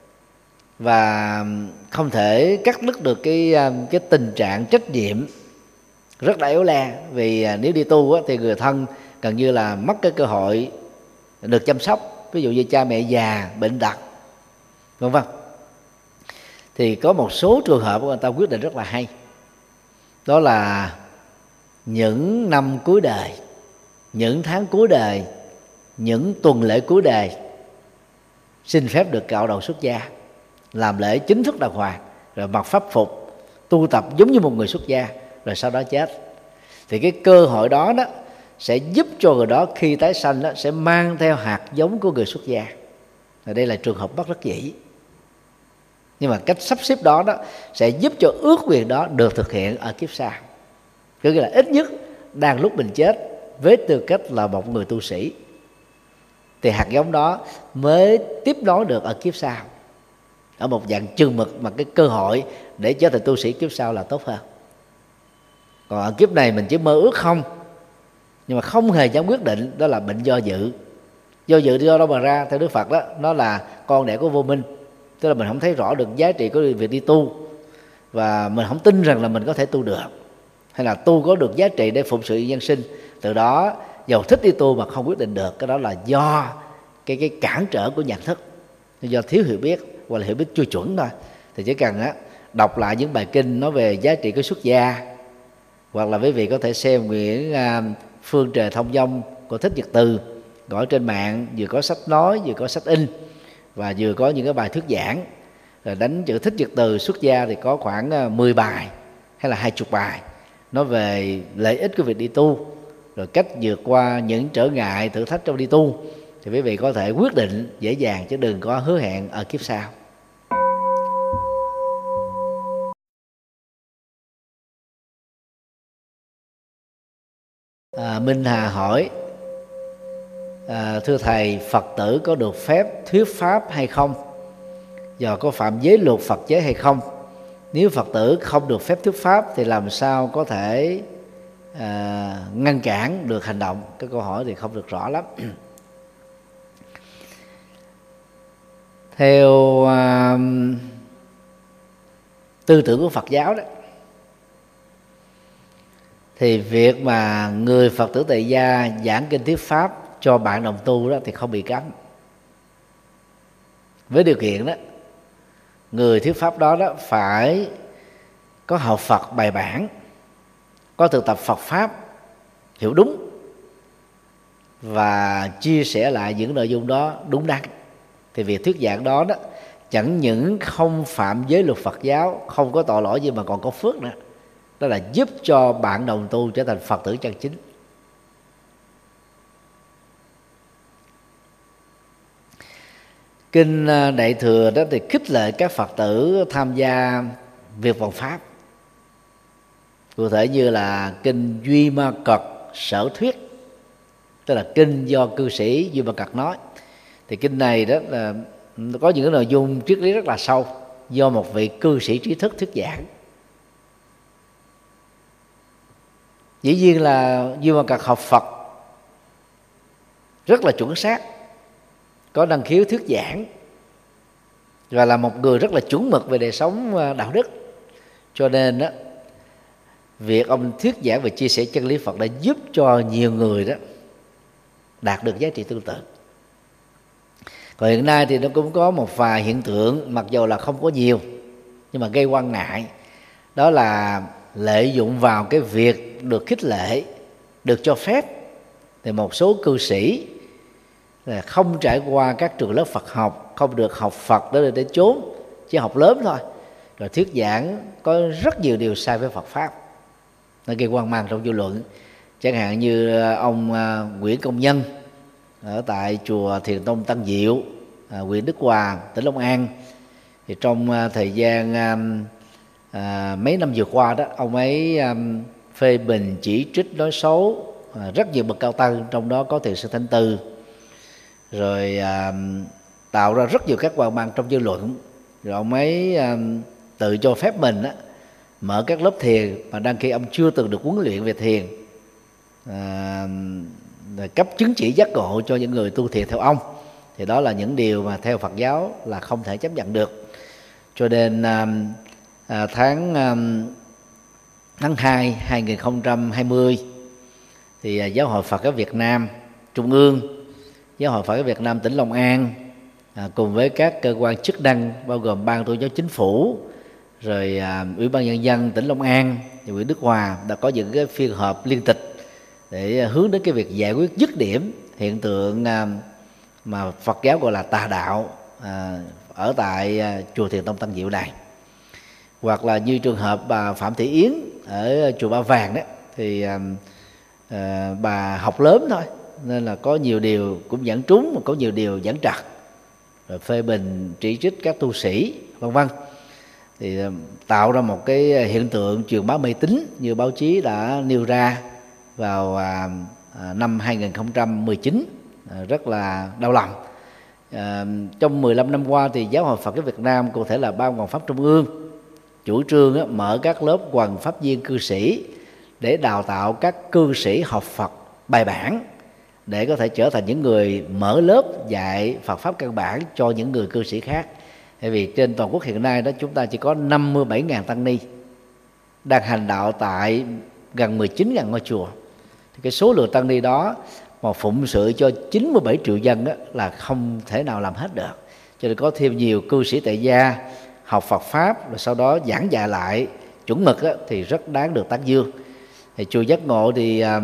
và không thể cắt đứt được cái cái tình trạng trách nhiệm rất là éo le. Vì nếu đi tu á, thì người thân gần như là mất cái cơ hội được chăm sóc, ví dụ như cha mẹ già, bệnh tật, vân vân. Thì có một số trường hợp người ta quyết định rất là hay, đó là những năm cuối đời, những tháng cuối đời, những tuần lễ cuối đời xin phép được cạo đầu xuất gia, làm lễ chính thức đàng hoàng, rồi mặc pháp phục, tu tập giống như một người xuất gia, rồi sau đó chết. Thì cái cơ hội đó đó sẽ giúp cho người đó khi tái sanh đó sẽ mang theo hạt giống của người xuất gia. Và đây là trường hợp bất đắc dĩ. Nhưng mà cách sắp xếp đó đó sẽ giúp cho ước nguyện đó được thực hiện ở kiếp sau. Cứ là ít nhất đang lúc mình chết, với tư cách là một người tu sĩ, thì hạt giống đó mới tiếp nối được ở kiếp sau, ở một dạng chừng mực, mà cái cơ hội để trở thành tu sĩ kiếp sau là tốt hơn. Còn ở kiếp này mình chỉ mơ ước không, nhưng mà không hề dám quyết định, đó là bệnh do dự. Do dự do đâu mà ra? Theo Đức Phật đó, nó là con đẻ của vô minh. Tức là mình không thấy rõ được giá trị của việc đi tu, và mình không tin rằng là mình có thể tu được, hay là tu có được giá trị để phụng sự nhân sinh. Từ đó dầu thích đi tu mà không quyết định được, cái đó là do cái cái cản trở của nhận thức, do thiếu hiểu biết hoặc là hiểu biết chưa chuẩn thôi. Thì chỉ cần á đọc lại những bài kinh nói về giá trị của xuất gia, hoặc là quý vị có thể xem quyển uh, Phương Trời Thông Dong của Thích Nhật Từ, gọi trên mạng vừa có sách nói, vừa có sách in, và vừa có những cái bài thuyết giảng. Rồi đánh chữ Thích Nhật Từ xuất gia thì có khoảng mười bài hay là hai chục bài nói về lợi ích của việc đi tu, rồi cách vượt qua những trở ngại thử thách trong đi tu. Thì quý vị có thể quyết định dễ dàng, chứ đừng có hứa hẹn ở kiếp sau. à, Minh Hà hỏi: à, thưa thầy, Phật tử có được phép thuyết pháp hay không, và có phạm giới luật Phật chế hay không? Nếu Phật tử không được phép thuyết pháp thì làm sao có thể à, ngăn cản được hành động? Cái câu hỏi thì không được rõ lắm. Theo à, tư tưởng của Phật giáo đó, thì việc mà người Phật tử tại gia giảng kinh thuyết pháp cho bạn đồng tu đó thì không bị cấm, với điều kiện đó người thuyết pháp đó đó phải có học Phật bài bản, có thực tập Phật pháp, hiểu đúng và chia sẻ lại những nội dung đó đúng đắn. Thì việc thuyết giảng đó đó chẳng những không phạm giới luật Phật giáo, không có tội lỗi gì, mà còn có phước nữa. Đó là giúp cho bạn đồng tu trở thành Phật tử chân chính. Kinh Đại Thừa đó thì khích lệ các Phật tử tham gia việc vọng pháp. Cụ thể như là kinh Duy Ma Cật Sở Thuyết, tức là kinh do cư sĩ Duy Ma Cật nói. Thì kinh này đó là có những cái nội dung triết lý rất là sâu, do một vị cư sĩ trí thức thuyết giảng. Dĩ nhiên là Duy Ma Cật học Phật rất là chuẩn xác, có năng khiếu thuyết giảng, và là một người rất là chuẩn mực về đời sống đạo đức. Cho nên đó, việc ông thuyết giảng và chia sẻ chân lý Phật đã giúp cho nhiều người đó đạt được giá trị tương tự. Còn hiện nay thì nó cũng có một vài hiện tượng, mặc dù là không có nhiều nhưng mà gây quan ngại. Đó là lợi dụng vào cái việc được khích lệ, được cho phép, thì một số cư sĩ không trải qua các trường lớp Phật học, không được học Phật để để trốn, chỉ học lớn thôi. Rồi thuyết giảng có rất nhiều điều sai với Phật pháp, nó gây hoang mang trong dư luận. Chẳng hạn như ông Nguyễn Công Nhân ở tại chùa Thiền Tông Tân Diệu, huyện Đức Hòa, tỉnh Long An, thì trong thời gian à, mấy năm vừa qua đó, ông ấy um, phê bình, chỉ trích, nói xấu à, rất nhiều bậc cao tăng, trong đó có Thiền sư Thanh Từ, rồi à, tạo ra rất nhiều các hoang mang trong dư luận. Rồi ông ấy à, tự cho phép mình á, mở các lớp thiền mà đăng ký ông chưa từng được huấn luyện về thiền, à, cấp chứng chỉ giác ngộ cho những người tu thiền theo ông. Thì đó là những điều mà theo Phật giáo là không thể chấp nhận được. Cho nên à, à, tháng à, tháng hai hai nghìn không trăm hai mươi thì à, Giáo hội Phật giáo Việt Nam Trung ương, Giáo hội Phật giáo Việt Nam tỉnh Long An à, cùng với các cơ quan chức năng bao gồm Ban Tôn giáo Chính phủ, rồi à, Ủy ban Nhân dân tỉnh Long An và huyện Đức Hòa đã có những cái phiên họp liên tịch để hướng đến cái việc giải quyết dứt điểm hiện tượng à, mà Phật giáo gọi là tà đạo à, ở tại à, chùa Thiền Tông Tân Diệu này. Hoặc là như trường hợp bà Phạm Thị Yến ở chùa Ba Vàng đó, thì à, à, bà học lớn thôi nên là có nhiều điều cũng dẫn trúng, mà có nhiều điều dẫn trật, rồi phê bình, chỉ trích các tu sĩ vân vân, thì tạo ra một cái hiện tượng truyền bá mê tín như báo chí đã nêu ra vào à, à, năm hai nghìn không trăm mười chín, à, rất là đau lòng. À, trong mười lăm năm qua thì Giáo hội Phật giáo Việt Nam, cụ thể là Ban Hoằng pháp Trung ương, chủ trương á, mở các lớp hoằng pháp viên cư sĩ để đào tạo các cư sĩ học Phật bài bản, để có thể trở thành những người mở lớp dạy Phật pháp căn bản cho những người cư sĩ khác. Bởi vì trên toàn quốc hiện nay đó, chúng ta chỉ có năm mươi bảy nghìn tăng ni đang hành đạo tại gần mười chín nghìn ngôi chùa. Thì cái số lượng tăng ni đó mà phụng sự cho chín mươi bảy triệu dân đó là không thể nào làm hết được. Cho nên có thêm nhiều cư sĩ tại gia học Phật pháp, rồi sau đó giảng dạy lại chuẩn mực đó, thì rất đáng được tán dương. Thì chùa Giác Ngộ thì à,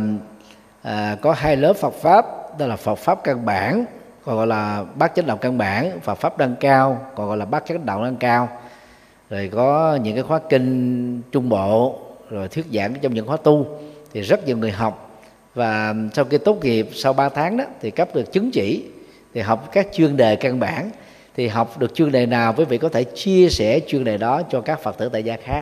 à, có hai lớp Phật pháp, đó là Phật pháp căn bản, còn gọi là Bát chánh đạo căn bản, Phật pháp nâng cao, còn gọi là Bát chánh đạo nâng cao. Rồi có những cái khóa kinh trung bộ, rồi thuyết giảng trong những khóa tu, thì rất nhiều người học. Và sau khi tốt nghiệp sau ba tháng đó thì cấp được chứng chỉ, thì học các chuyên đề căn bản. Thì học được chuyên đề nào, quý vị có thể chia sẻ chuyên đề đó cho các Phật tử tại gia khác,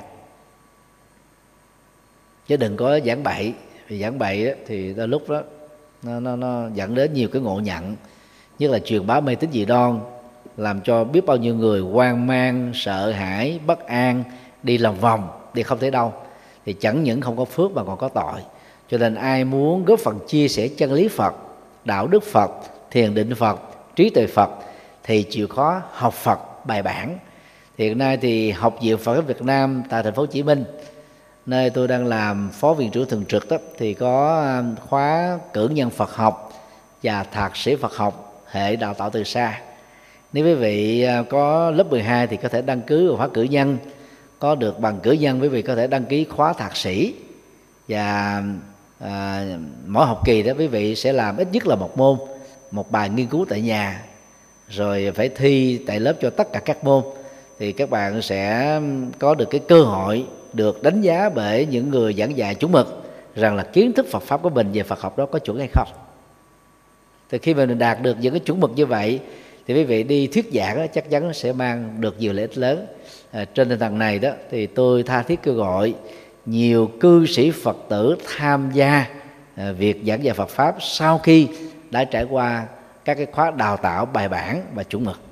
chứ đừng có giảng bậy. Vì giảng bậy đó, thì đôi lúc đó nó, nó, nó dẫn đến nhiều cái ngộ nhận, nhất là truyền bá mê tín dị đoan, làm cho biết bao nhiêu người hoang mang, sợ hãi, bất an, đi lòng vòng, đi không thấy đâu. Thì chẳng những không có phước mà còn có tội. Cho nên ai muốn góp phần chia sẻ chân lý Phật, đạo đức Phật, thiền định Phật, trí tuệ Phật, thì chịu khó học Phật bài bản. Hiện nay thì Học viện Phật giáo Việt Nam tại thành phố Hồ Chí Minh, nơi tôi đang làm phó viện trưởng thường trực đó, thì có khóa cử nhân Phật học và thạc sĩ Phật học hệ đào tạo từ xa. Nếu quý vị có lớp mười hai thì có thể đăng ký vào khóa cử nhân, có được bằng cử nhân quý vị có thể đăng ký khóa thạc sĩ. Và à, mỗi học kỳ đó quý vị sẽ làm ít nhất là một môn, một bài nghiên cứu tại nhà, rồi phải thi tại lớp cho tất cả các môn. Thì các bạn sẽ có được cái cơ hội được đánh giá bởi những người giảng dạy chuẩn mực rằng là kiến thức Phật pháp của mình về Phật học đó có chuẩn hay không. Thì khi mà mình đạt được những cái chuẩn mực như vậy thì quý vị đi thuyết giảng đó, chắc chắn nó sẽ mang được nhiều lợi ích lớn. À, trên tinh thần này đó thì tôi tha thiết kêu gọi nhiều cư sĩ Phật tử tham gia à, việc giảng dạy Phật pháp sau khi đã trải qua các cái khóa đào tạo bài bản và chuẩn mực.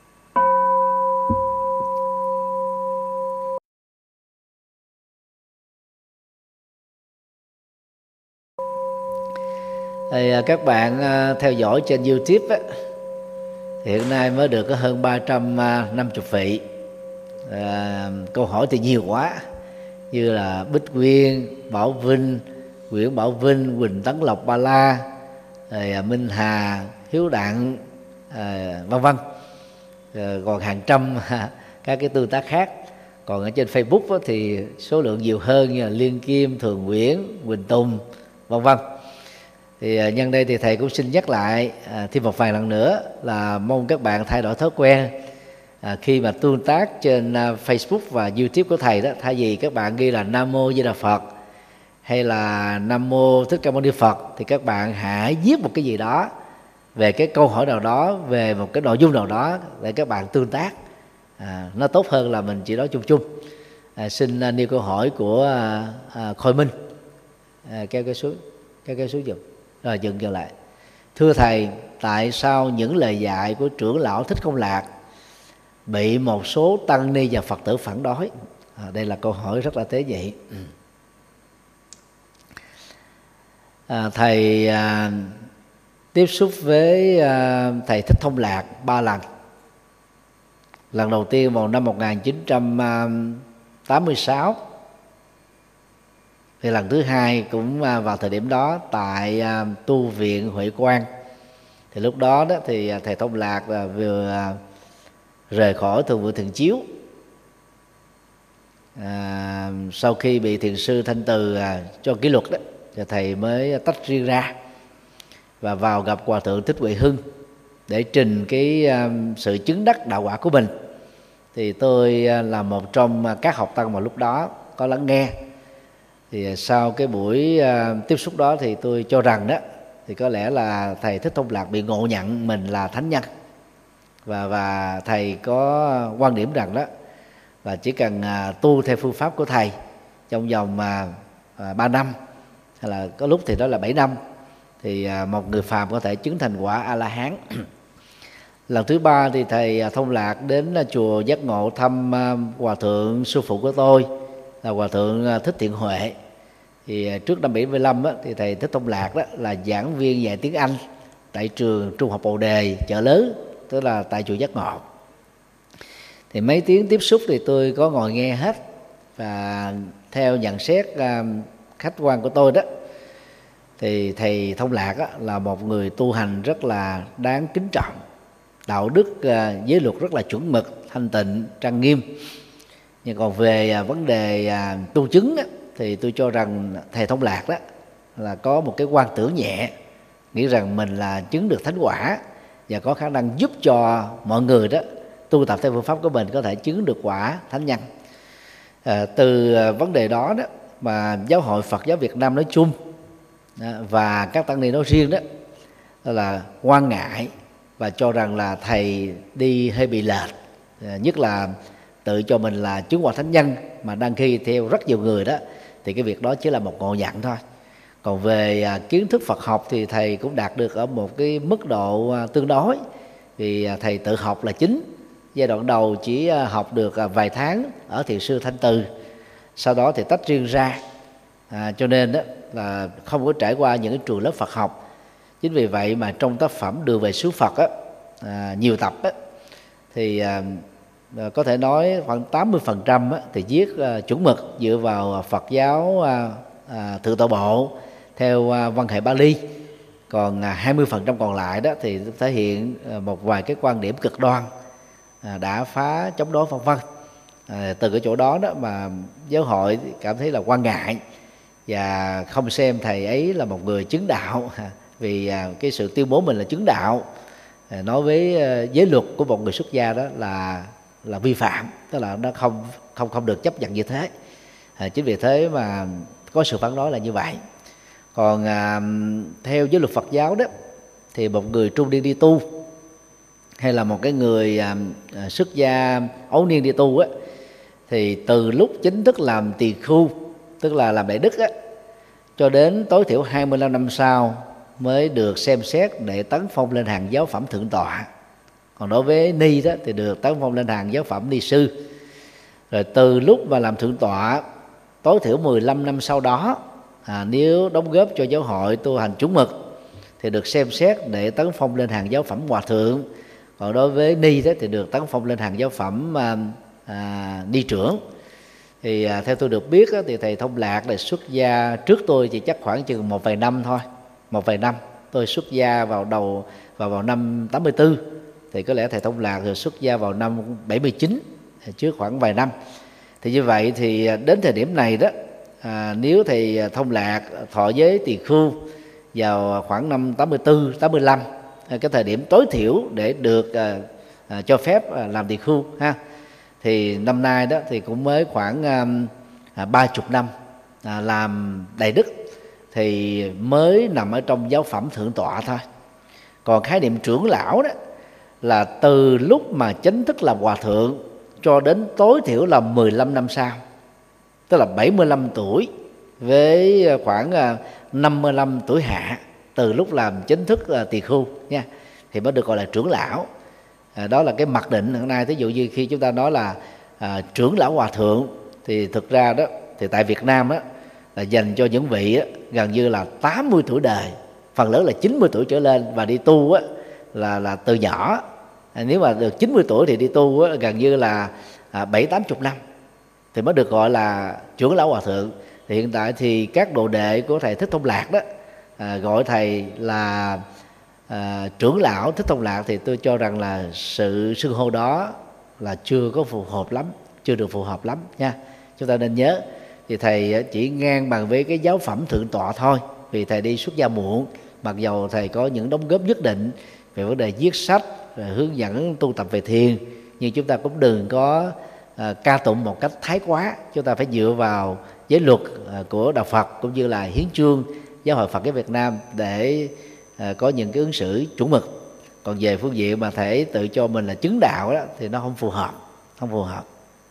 Thì các bạn theo dõi trên YouTube á, hiện nay mới được có hơn ba trăm năm mươi vị. À, câu hỏi thì nhiều quá, như là Bích Quyên, Bảo Vinh, Nguyễn Bảo Vinh, Quỳnh Tấn Lộc Ba La, rồi Minh Hà, Hiếu Đặng, à, vân vân. À, còn hàng trăm các cái tương tác khác. Còn ở trên Facebook á, thì số lượng nhiều hơn, như là Liên Kim, Thường Nguyễn, Quỳnh Tùng, vân vân. Thì nhân đây thì thầy cũng xin nhắc lại à, thêm một vài lần nữa là mong các bạn thay đổi thói quen à, khi mà tương tác trên à, Facebook và YouTube của thầy đó, thay vì các bạn ghi là Nam Mô Di Đà Phật hay là Nam Mô Thích Ca Mâu Ni Phật, thì các bạn hãy viết một cái gì đó về cái câu hỏi nào đó, về một cái nội dung nào đó để các bạn tương tác. À, nó tốt hơn là mình chỉ nói chung chung. À, xin uh, nêu câu hỏi của uh, uh, Khôi Minh. À, kéo cái xuống, kéo cái xuống dùm. Rồi dừng trở lại. Thưa thầy, tại sao những lời dạy của trưởng lão Thích Công Lạc bị một số tăng ni và Phật tử phản đối? À, đây là câu hỏi rất là tế nhị. À, thầy à, tiếp xúc với à, thầy Thích Thông Lạc ba lần. Lần đầu tiên vào năm một nghìn chín trăm tám mươi sáu, thì lần thứ hai cũng vào thời điểm đó tại tu viện Huệ Quang. Thì lúc đó đó thì thầy Thông Lạc vừa rời khỏi thường vụ Thường Chiếu, à, sau khi bị thiền sư Thanh Từ cho kỷ luật đó, thì thầy mới tách riêng ra và vào gặp Hòa thượng Thích Huệ Hưng để trình cái sự chứng đắc đạo quả của mình. Thì tôi là một trong các học tăng mà lúc đó có lắng nghe. Thì sau cái buổi tiếp xúc đó thì tôi cho rằng đó thì có lẽ là thầy Thích Thông Lạc bị ngộ nhận mình là thánh nhân, và và thầy có quan điểm rằng đó và chỉ cần tu theo phương pháp của thầy trong vòng ba năm, hay là có lúc thì đó là bảy năm, thì một người phàm có thể chứng thành quả A La Hán. Lần thứ ba thì thầy Thông Lạc đến chùa Giác Ngộ thăm hòa thượng sư phụ của tôi là hòa thượng Thích Thiện Huệ. Thì trước năm bảy mươi lăm á, thì thầy Thích Thông Lạc đó là giảng viên dạy tiếng Anh tại trường Trung học Bồ Đề Chợ Lớn, tức là tại chùa Giác Ngộ. Thì mấy tiếng tiếp xúc thì tôi có ngồi nghe hết, và theo nhận xét khách quan của tôi đó thì thầy Thông Lạc á, là một người tu hành rất là đáng kính trọng, đạo đức giới luật rất là chuẩn mực, thanh tịnh, trang nghiêm. Nhưng còn về vấn đề tu chứng á, thì tôi cho rằng thầy Thông Lạc đó là có một cái quan tưởng nhẹ, nghĩ rằng mình là chứng được thánh quả và có khả năng giúp cho mọi người đó tu tập theo phương pháp của mình có thể chứng được quả thánh nhân. À, từ vấn đề đó đó mà Giáo hội Phật giáo Việt Nam nói chung và các tăng ni nói riêng đó là quan ngại và cho rằng là thầy đi hơi bị lệch, nhất là tự cho mình là chứng quả thánh nhân, mà đăng khi theo rất nhiều người đó thì cái việc đó chỉ là một ngộ nhận thôi. Còn về kiến thức Phật học thì thầy cũng đạt được ở một cái mức độ tương đối, vì thầy tự học là chính. Giai đoạn đầu chỉ học được vài tháng ở thiền sư Thanh Từ, sau đó thì tách riêng ra, à, cho nên đó là không có trải qua những cái trường lớp Phật học. Chính vì vậy mà trong tác phẩm Đường Về Xứ Phật á, à, nhiều tập á, thì à, có thể nói khoảng tám mươi phần trăm á, thì viết à, chuẩn mực dựa vào Phật giáo à, à, Thượng Tọa Bộ theo à, văn hệ Bali. Còn à, hai mươi phần trăm còn lại đó thì thể hiện à, một vài cái quan điểm cực đoan, à, đã phá chống đối vân vân. À, từ cái chỗ đó đó mà giáo hội cảm thấy là quan ngại và không xem thầy ấy là một người chứng đạo, vì à, cái sự tuyên bố mình là chứng đạo à, nói với à, giới luật của một người xuất gia đó là là vi phạm, tức là nó không không không được chấp nhận như thế. À, chính vì thế mà có sự phản đối là như vậy. Còn à, theo giới luật Phật giáo đó thì một người trung niên đi tu hay là một cái người à, à, xuất gia ấu niên đi tu á, thì từ lúc chính thức làm tỳ khưu, tức là làm đại đức á, cho đến tối thiểu hai mươi lăm năm sau mới được xem xét để tấn phong lên hàng giáo phẩm thượng tọa. Còn đối với ni đó thì được tấn phong lên hàng giáo phẩm ni sư. Rồi từ lúc mà làm thượng tọa tối thiểu mười lăm năm sau đó, à, nếu đóng góp cho giáo hội tu hành chuẩn mực thì được xem xét để tấn phong lên hàng giáo phẩm hòa thượng. Còn đối với ni đó thì được tấn phong lên hàng giáo phẩm à, à, ni trưởng. Thì à, theo tôi được biết á, thì thầy Thông Lạc là xuất gia trước tôi chỉ chắc khoảng chừng một vài năm thôi, một vài năm. Tôi xuất gia vào đầu vào vào năm tám mươi tư, thì có lẽ thầy Thông Lạc rồi xuất gia vào năm bảy mươi chín, trước khoảng vài năm. Thì như vậy thì đến thời điểm này đó, à, nếu thầy Thông Lạc thọ giới tỳ khưu vào khoảng năm tám mươi tư, tám mươi lăm, cái thời điểm tối thiểu để được à, à, cho phép à, làm tỳ khưu ha. Thì năm nay đó thì cũng mới khoảng à, ba chục năm à, làm đại đức thì mới nằm ở trong giáo phẩm thượng tọa thôi. Còn khái niệm trưởng lão đó là từ lúc mà chính thức làm hòa thượng cho đến tối thiểu là mười lăm năm sau, tức là bảy mươi lăm tuổi với khoảng năm mươi lăm tuổi hạ, từ lúc làm chính thức tỳ khưu nha, thì mới được gọi là trưởng lão. À, đó là cái mặc định hiện nay. Ví dụ như khi chúng ta nói là à, trưởng lão hòa thượng, thì thực ra đó thì tại Việt Nam đó là dành cho những vị đó, gần như là tám mươi tuổi đời, phần lớn là chín mươi tuổi trở lên, và đi tu á, là là từ nhỏ. À, nếu mà được chín mươi tuổi thì đi tu á, gần như là à, bảy tám chục năm thì mới được gọi là trưởng lão hòa thượng. Thì hiện tại thì các đồ đệ của thầy Thích Thông Lạc đó à, gọi thầy là à, trưởng lão Thích Thông Lạc, thì tôi cho rằng là sự xưng hô đó là chưa có phù hợp lắm, chưa được phù hợp lắm nha. Chúng ta nên nhớ thì thầy chỉ ngang bằng với cái giáo phẩm thượng tọa thôi, vì thầy đi xuất gia muộn. Mặc dầu thầy có những đóng góp nhất định về vấn đề viết sách, rồi hướng dẫn tu tập về thiền, nhưng chúng ta cũng đừng có à, ca tụng một cách thái quá. Chúng ta phải dựa vào giới luật à, của Đạo Phật cũng như là hiến chương Giáo hội Phật giáo Việt Nam để à, có những cái ứng xử chuẩn mực. Còn về phương diện mà thể tự cho mình là chứng đạo đó thì nó không phù hợp, không phù hợp.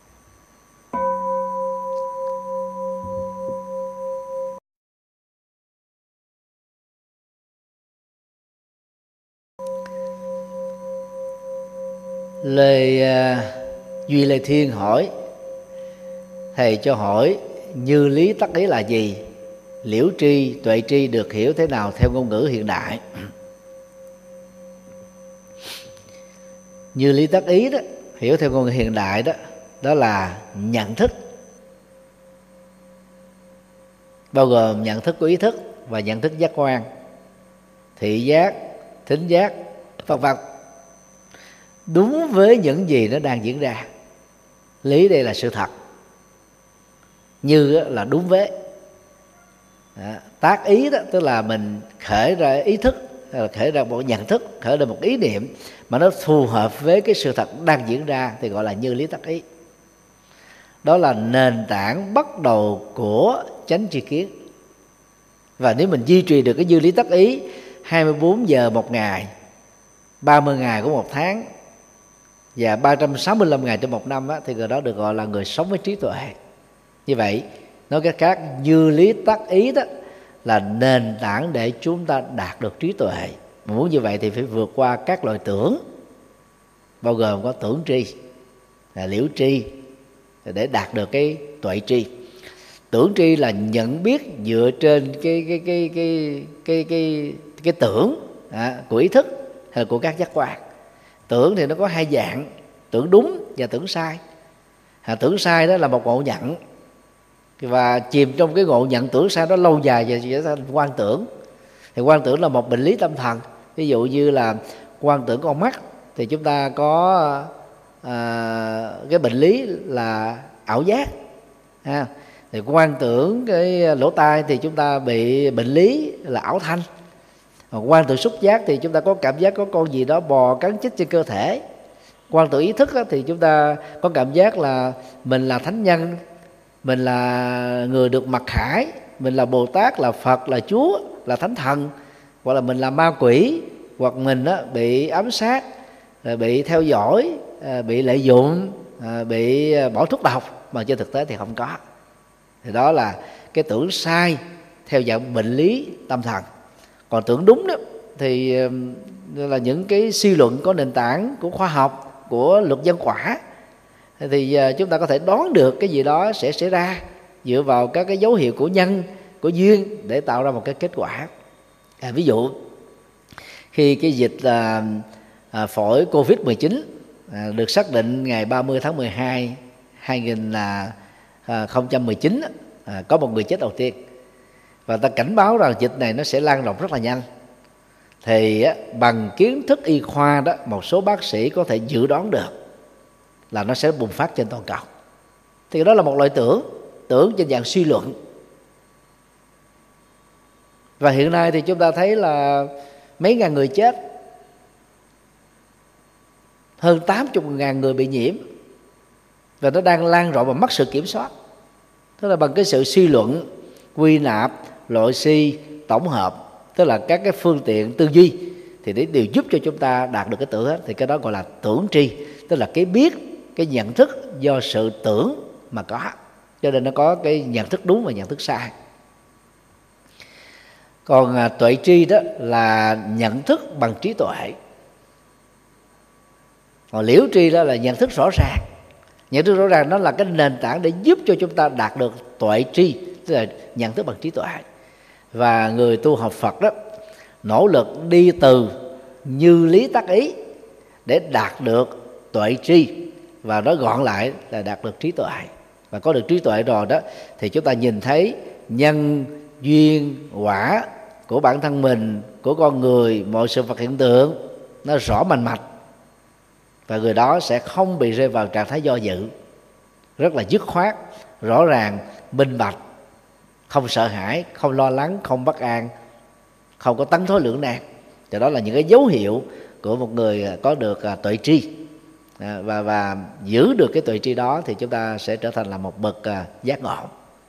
Lê uh, Duy Lê Thiên hỏi: thầy cho hỏi như lý tắc ý là gì? Liễu tri, tuệ tri được hiểu thế nào theo ngôn ngữ hiện đại? Như lý tắc ý đó, hiểu theo ngôn ngữ hiện đại đó, đó là nhận thức, bao gồm nhận thức của ý thức và nhận thức giác quan, thị giác, thính giác, vân vân, đúng với những gì nó đang diễn ra. Lý đây là sự thật, như là đúng với. Đó. Tác ý đó tức là mình khởi ra ý thức, khởi ra một nhận thức, khởi ra một ý niệm mà nó phù hợp với cái sự thật đang diễn ra thì gọi là như lý tác ý. Đó là nền tảng bắt đầu của chánh tri kiến. Và nếu mình duy trì được cái như lý tác ý hai mươi bốn giờ một ngày, ba mươi ngày của một tháng và ba trăm sáu mươi lăm ngày trong một năm á, thì người đó được gọi là người sống với trí tuệ. Như vậy, nói cách khác, như lý tác ý đó là nền tảng để chúng ta đạt được trí tuệ. Mà muốn như vậy thì phải vượt qua các loại tưởng, bao gồm có tưởng tri, là liễu tri, để đạt được cái tuệ tri. Tưởng tri là nhận biết dựa trên cái cái cái cái cái cái cái tưởng à, của ý thức hay là của các giác quan. Tưởng thì nó có hai dạng: tưởng đúng và tưởng sai. À, tưởng sai đó là một ngộ nhận, và chìm trong cái ngộ nhận tưởng sai đó lâu dài và trở thành quan tưởng. Thì quan tưởng là một bệnh lý tâm thần. Ví dụ như là quan tưởng con mắt thì chúng ta có à, cái bệnh lý là ảo giác ha. Thì quan tưởng cái lỗ tai thì chúng ta bị bệnh lý là ảo thanh. Quan tưởng xúc giác thì chúng ta có cảm giác có con gì đó bò cắn chích trên cơ thể. Quan tưởng ý thức thì chúng ta có cảm giác là mình là thánh nhân, mình là người được mặc khải, mình là Bồ Tát, là Phật, là Chúa, là Thánh Thần, hoặc là mình là ma quỷ, hoặc mình bị ám sát, bị theo dõi, bị lợi dụng, bị bỏ thuốc độc, mà trên thực tế thì không có. Thì đó là cái tưởng sai theo dạng bệnh lý tâm thần. Còn tưởng đúng đó thì là những cái suy luận có nền tảng của khoa học, của luật nhân quả. Thì chúng ta có thể đoán được cái gì đó sẽ xảy ra dựa vào các cái dấu hiệu của nhân, của duyên để tạo ra một cái kết quả. À, ví dụ khi cái dịch à, à, phổi covid mười chín à, được xác định ngày ba mươi tháng mười hai hai nghìn không trăm mười chín, à, có một người chết đầu tiên, và ta cảnh báo rằng dịch này nó sẽ lan rộng rất là nhanh. Thì á, bằng kiến thức y khoa đó, một số bác sĩ có thể dự đoán được là nó sẽ bùng phát trên toàn cầu. Thì đó là một loại tưởng, tưởng trên dạng suy luận. Và hiện nay thì chúng ta thấy là mấy ngàn người chết, hơn tám mươi ngàn người bị nhiễm, và nó đang lan rộng và mất sự kiểm soát. Tức là bằng cái sự suy luận, quy nạp, loại suy, tổng hợp, tức là các cái phương tiện tư duy, thì để đều giúp cho chúng ta đạt được cái tưởng hết. Thì cái đó gọi là tưởng tri, tức là cái biết, cái nhận thức do sự tưởng mà có, cho nên nó có cái nhận thức đúng và nhận thức sai. Còn à, tuệ tri đó là nhận thức bằng trí tuệ. Còn liễu tri đó là nhận thức rõ ràng. Nhận thức rõ ràng nó là cái nền tảng để giúp cho chúng ta đạt được tuệ tri, tức là nhận thức bằng trí tuệ. Và người tu học Phật đó nỗ lực đi từ như lý tác ý để đạt được tuệ tri, và nói gọn lại là đạt được trí tuệ. Và có được trí tuệ rồi đó thì chúng ta nhìn thấy nhân duyên quả của bản thân mình, của con người, mọi sự vật hiện tượng nó rõ mành mạch, và người đó sẽ không bị rơi vào trạng thái do dự, rất là dứt khoát, rõ ràng, minh bạch, không sợ hãi, không lo lắng, không bất an, không có tấn thối lưỡng nan. Thì đó là những cái dấu hiệu của một người có được tuệ tri. À, và và giữ được cái tuệ tri đó thì chúng ta sẽ trở thành là một bậc uh, giác ngộ.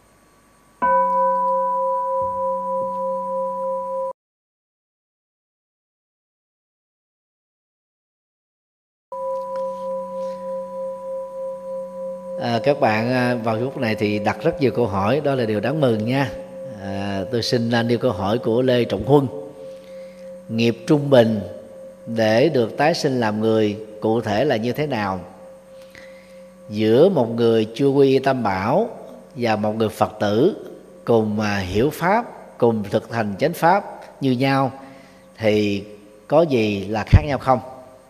À, các bạn vào lúc này thì đặt rất nhiều câu hỏi, đó là điều đáng mừng nha. À, tôi xin nêu câu hỏi của Lê Trọng Huân. Nghiệp trung bình để được tái sinh làm người cụ thể là như thế nào? Giữa một người chưa quy y Tam Bảo và một người Phật tử cùng hiểu Pháp, cùng thực hành chánh Pháp như nhau thì có gì là khác nhau không?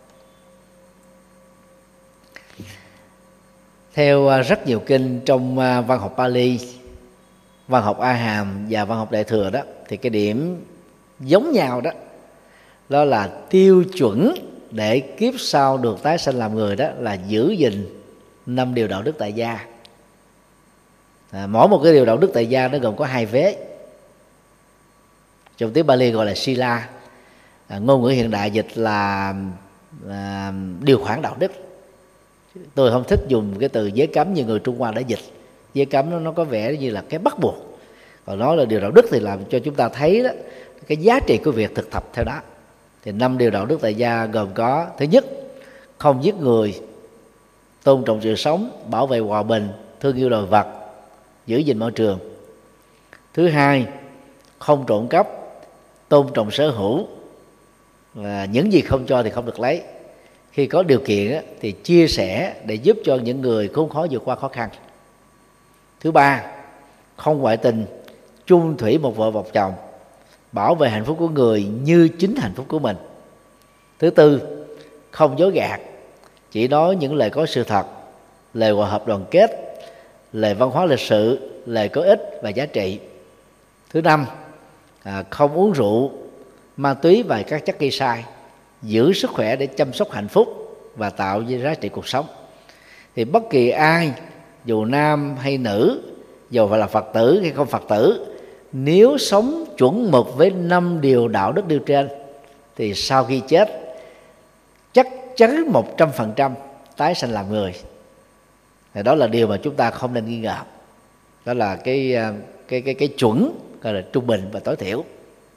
Theo rất nhiều kinh trong văn học Pali, văn học A Hàm và văn học Đại Thừa đó, thì cái điểm giống nhau đó đó là tiêu chuẩn để kiếp sau được tái sanh làm người đó là giữ gìn năm điều đạo đức tại gia. À, mỗi một cái điều đạo đức tại gia nó gồm có hai vế, trong tiếng Pali gọi là sila, à, ngôn ngữ hiện đại dịch là, là điều khoản đạo đức. Tôi không thích dùng cái từ giới cấm như người Trung Hoa đã dịch. Giới cấm nó, nó có vẻ như là cái bắt buộc, còn nói là điều đạo đức thì làm cho chúng ta thấy đó cái giá trị của việc thực tập theo đó. Thì năm điều đạo đức tại gia gồm có: thứ nhất, không giết người, tôn trọng sự sống, bảo vệ hòa bình, thương yêu loài vật, giữ gìn môi trường. Thứ hai, không trộm cắp, tôn trọng sở hữu, và những gì không cho thì không được lấy. Khi có điều kiện thì chia sẻ để giúp cho những người khốn khó vượt qua khó khăn. Thứ ba, không ngoại tình, chung thủy một vợ một chồng, bảo vệ hạnh phúc của người như chính hạnh phúc của mình. Thứ tư, không dối gạt, chỉ nói những lời có sự thật, lời hòa hợp đoàn kết, lời văn hóa lịch sự, lời có ích và giá trị. Thứ năm, à, không uống rượu, ma túy và các chất gây sai, giữ sức khỏe để chăm sóc hạnh phúc và tạo ra giá trị cuộc sống. Thì bất kỳ ai, dù nam hay nữ, dù phải là Phật tử hay không Phật tử, nếu sống chuẩn mực với năm điều đạo đức nêu trên thì sau khi chết chắc chắn một trăm phần trăm tái sanh làm người. Thì đó là điều mà chúng ta không nên nghi ngờ. Đó là cái cái cái cái chuẩn gọi là trung bình và tối thiểu.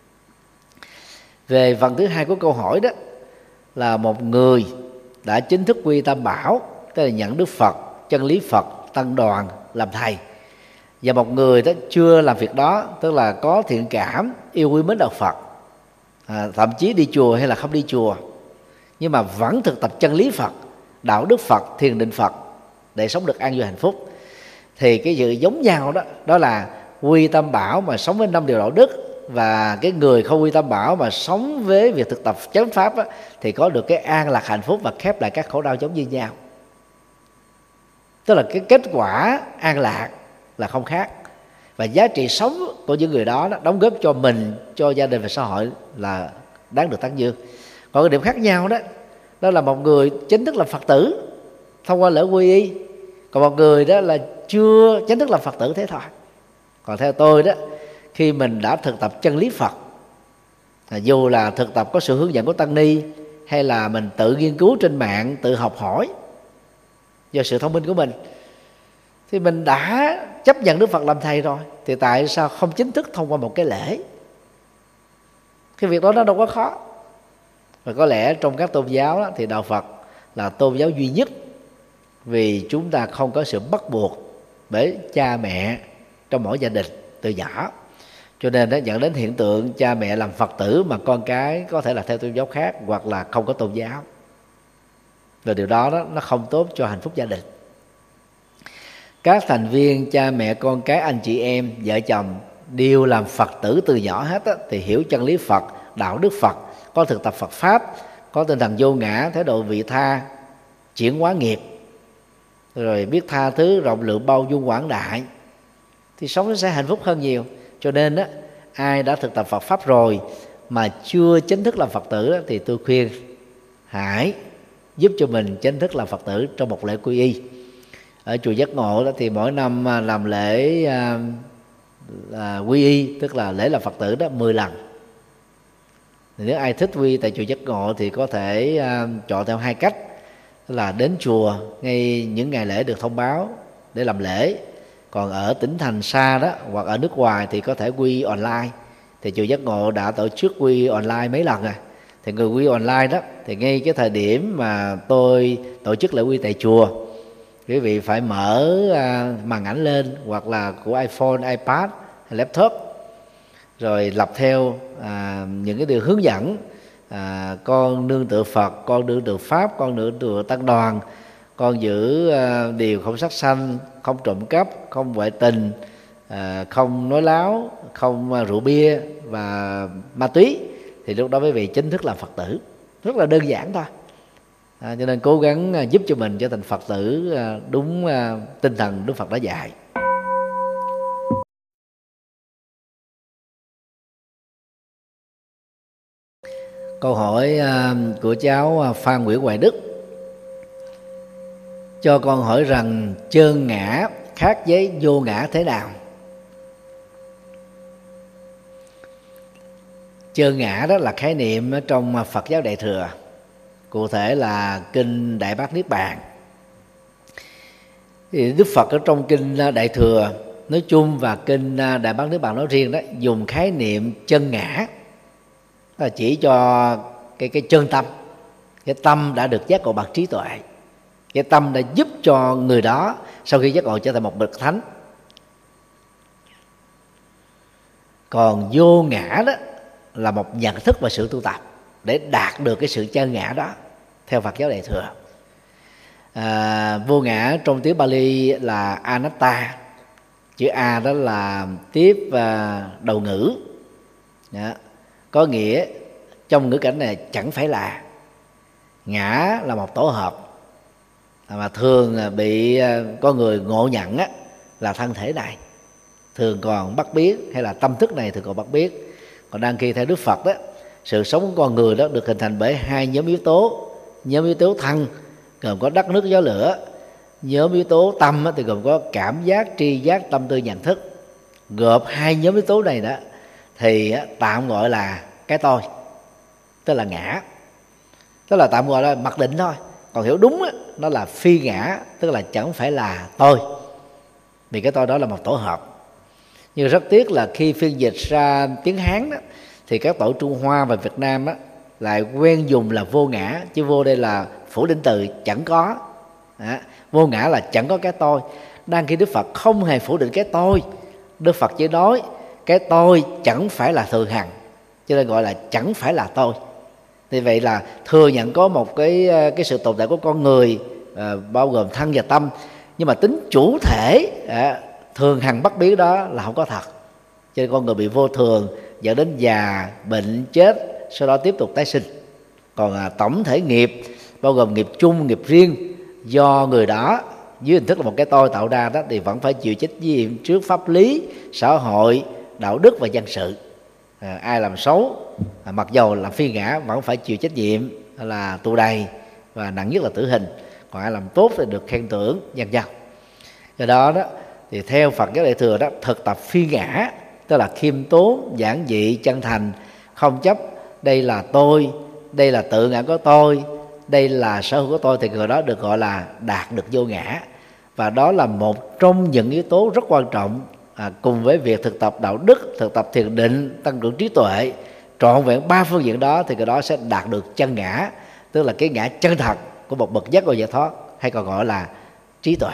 Về phần thứ hai của câu hỏi đó là một người đã chính thức quy Tam Bảo, tức là nhận Đức Phật, chân lý Phật, tăng đoàn làm thầy, và một người đó chưa làm việc đó, tức là có thiện cảm, yêu quý mến đạo Phật, à, thậm chí đi chùa hay là không đi chùa, nhưng mà vẫn thực tập chân lý Phật, đạo đức Phật, thiền định Phật để sống được an vui hạnh phúc. Thì cái sự giống nhau đó đó là quy Tam Bảo mà sống với năm điều đạo đức, và cái người không quy Tam Bảo mà sống với việc thực tập chánh pháp á, thì có được cái an lạc hạnh phúc và khép lại các khổ đau giống như nhau. Tức là cái kết quả an lạc là không khác, và giá trị sống của những người đó, đó đóng góp cho mình, cho gia đình và xã hội là đáng được tán dương. Còn cái điểm khác nhau đó đó là một người chính thức là Phật tử thông qua lễ quy y, còn một người đó là chưa chính thức là Phật tử thế thôi. Còn theo tôi đó, khi mình đã thực tập chân lý Phật, à, dù là thực tập có sự hướng dẫn của tăng ni hay là mình tự nghiên cứu trên mạng, tự học hỏi do sự thông minh của mình, thì mình đã chấp nhận Đức Phật làm thầy rồi, thì tại sao không chính thức thông qua một cái lễ? Cái việc đó nó đâu có khó. Và có lẽ trong các tôn giáo đó, thì đạo Phật là tôn giáo duy nhất, vì chúng ta không có sự bắt buộc bởi cha mẹ trong mỗi gia đình từ nhỏ, cho nên nó dẫn đến hiện tượng cha mẹ làm Phật tử mà con cái có thể là theo tôn giáo khác hoặc là không có tôn giáo. Và điều đó, đó nó không tốt cho hạnh phúc gia đình. Các thành viên cha mẹ con cái anh chị em vợ chồng đều làm Phật tử từ nhỏ hết á, thì hiểu chân lý Phật, đạo đức Phật, có thực tập Phật pháp, có tinh thần vô ngã, thái độ vị tha, chuyển hóa nghiệp, rồi biết tha thứ, rộng lượng, bao dung, quảng đại, thì sống nó sẽ hạnh phúc hơn nhiều. Cho nên á, ai đã thực tập Phật pháp rồi mà chưa chính thức làm Phật tử đó, thì tôi khuyên hãy giúp cho mình chính thức làm Phật tử trong một lễ quy y. Ở chùa Giác Ngộ đó thì mỗi năm làm lễ à, à, quy y, tức là lễ làm Phật tử đó mười lần. Thì nếu ai thích quy y tại chùa Giác Ngộ thì có thể à, chọn theo hai cách, là đến chùa ngay những ngày lễ được thông báo để làm lễ. Còn ở tỉnh thành xa đó hoặc ở nước ngoài thì có thể quy online. Thì chùa Giác Ngộ đã tổ chức quy online mấy lần rồi. Thì người quy online đó, thì ngay cái thời điểm mà tôi tổ chức lễ quy tại chùa, quý vị phải mở uh, màn ảnh lên, hoặc là của iPhone, iPad hay laptop, rồi lập theo uh, những cái điều hướng dẫn. uh, Con nương tựa Phật, con nương tựa Pháp, con nương tựa Tăng đoàn, con giữ uh, điều không sát sanh, không trộm cắp, không ngoại tình, uh, không nói láo, không uh, rượu bia và ma túy. Thì lúc đó quý vị chính thức làm Phật tử. Rất là đơn giản thôi. À, cho nên cố gắng à, giúp cho mình trở thành Phật tử à, đúng à, tinh thần Đức Phật đã dạy. Câu hỏi à, của cháu Phan Nguyễn Hoài Đức cho con hỏi rằng chơn ngã khác với vô ngã thế nào? Chơn ngã đó là khái niệm trong Phật giáo Đại Thừa, cụ thể là kinh Đại Bát Niết Bàn. Thì Đức Phật ở trong kinh Đại Thừa nói chung và kinh Đại Bát Niết Bàn nói riêng đó, dùng khái niệm chân ngã là chỉ cho cái cái chân tâm, cái tâm đã được giác ngộ bằng trí tuệ, cái tâm đã giúp cho người đó sau khi giác ngộ trở thành một bậc thánh. Còn vô ngã đó là một nhận thức và sự tu tập để đạt được cái sự chân ngã đó theo Phật giáo Đại Thừa. À, vô ngã trong tiếng Pali là anatta, chữ A đó là tiếp và đầu ngữ đó, có nghĩa trong ngữ cảnh này chẳng phải là. Ngã là một tổ hợp mà thường bị con người ngộ nhận á, là thân thể này thường còn bắt biết, hay là tâm thức này thường còn bắt biết. Còn đang khi theo Đức Phật đó, sự sống của con người đó được hình thành bởi hai nhóm yếu tố. Nhóm yếu tố thân gồm có đất nước gió lửa, nhóm yếu tố tâm thì gồm có cảm giác, tri giác, tâm tư, nhận thức. Gộp hai nhóm yếu tố này đó thì tạm gọi là cái tôi, tức là ngã, tức là tạm gọi là mặc định thôi. Còn hiểu đúng đó, nó là phi ngã, tức là chẳng phải là tôi, vì cái tôi đó là một tổ hợp. Nhưng rất tiếc là khi phiên dịch ra tiếng Hán đó, thì các tổ Trung Hoa và Việt Nam đó, lại quen dùng là vô ngã, chứ vô đây là phủ định từ chẳng có. Đó, vô ngã là chẳng có cái tôi. Đang khi Đức Phật không hề phủ định cái tôi, Đức Phật chỉ nói cái tôi chẳng phải là thường hằng, cho nên gọi là chẳng phải là tôi. Thì vậy là thừa nhận có một cái cái sự tồn tại của con người, à, bao gồm thân và tâm, nhưng mà tính chủ thể à, thường hằng bất biến đó là không có thật. Cho nên con người bị vô thường, dẫn đến già, bệnh, chết, sau đó tiếp tục tái sinh. Còn à, tổng thể nghiệp bao gồm nghiệp chung, nghiệp riêng do người đó dưới hình thức là một cái tôi tạo ra đó, thì vẫn phải chịu trách nhiệm trước pháp lý, xã hội, đạo đức và dân sự. À, ai làm xấu, à, mặc dầu làm phi ngã vẫn phải chịu trách nhiệm là tù đầy và nặng nhất là tử hình. Còn ai làm tốt thì được khen thưởng, vân vân. Do đó đó thì theo Phật giáo Đại Thừa đó, thực tập phi ngã tức là khiêm tốn, giản dị, chân thành, không chấp đây là tôi, đây là tự ngã của tôi, đây là sở hữu của tôi, thì người đó được gọi là đạt được vô ngã. Và đó là một trong những yếu tố rất quan trọng, à, cùng với việc thực tập đạo đức, thực tập thiền định, tăng trưởng trí tuệ, trọn vẹn ba phương diện đó, thì người đó sẽ đạt được chân ngã, tức là cái ngã chân thật của một bậc giác ngộ giải thoát, hay còn gọi là trí tuệ.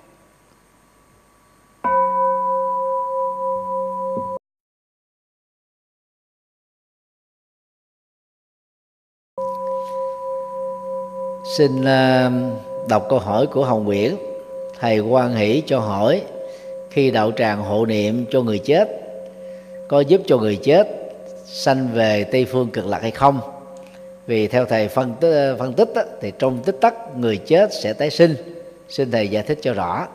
Xin uh, đọc câu hỏi của Hồng Nguyễn. Thầy hoan hỷ cho hỏi, khi đạo tràng hộ niệm cho người chết có giúp cho người chết sanh về Tây Phương Cực Lạc hay không? Vì theo thầy phân tích, phân tích á, thì trong tích tắc người chết sẽ tái sinh. Xin thầy giải thích cho rõ.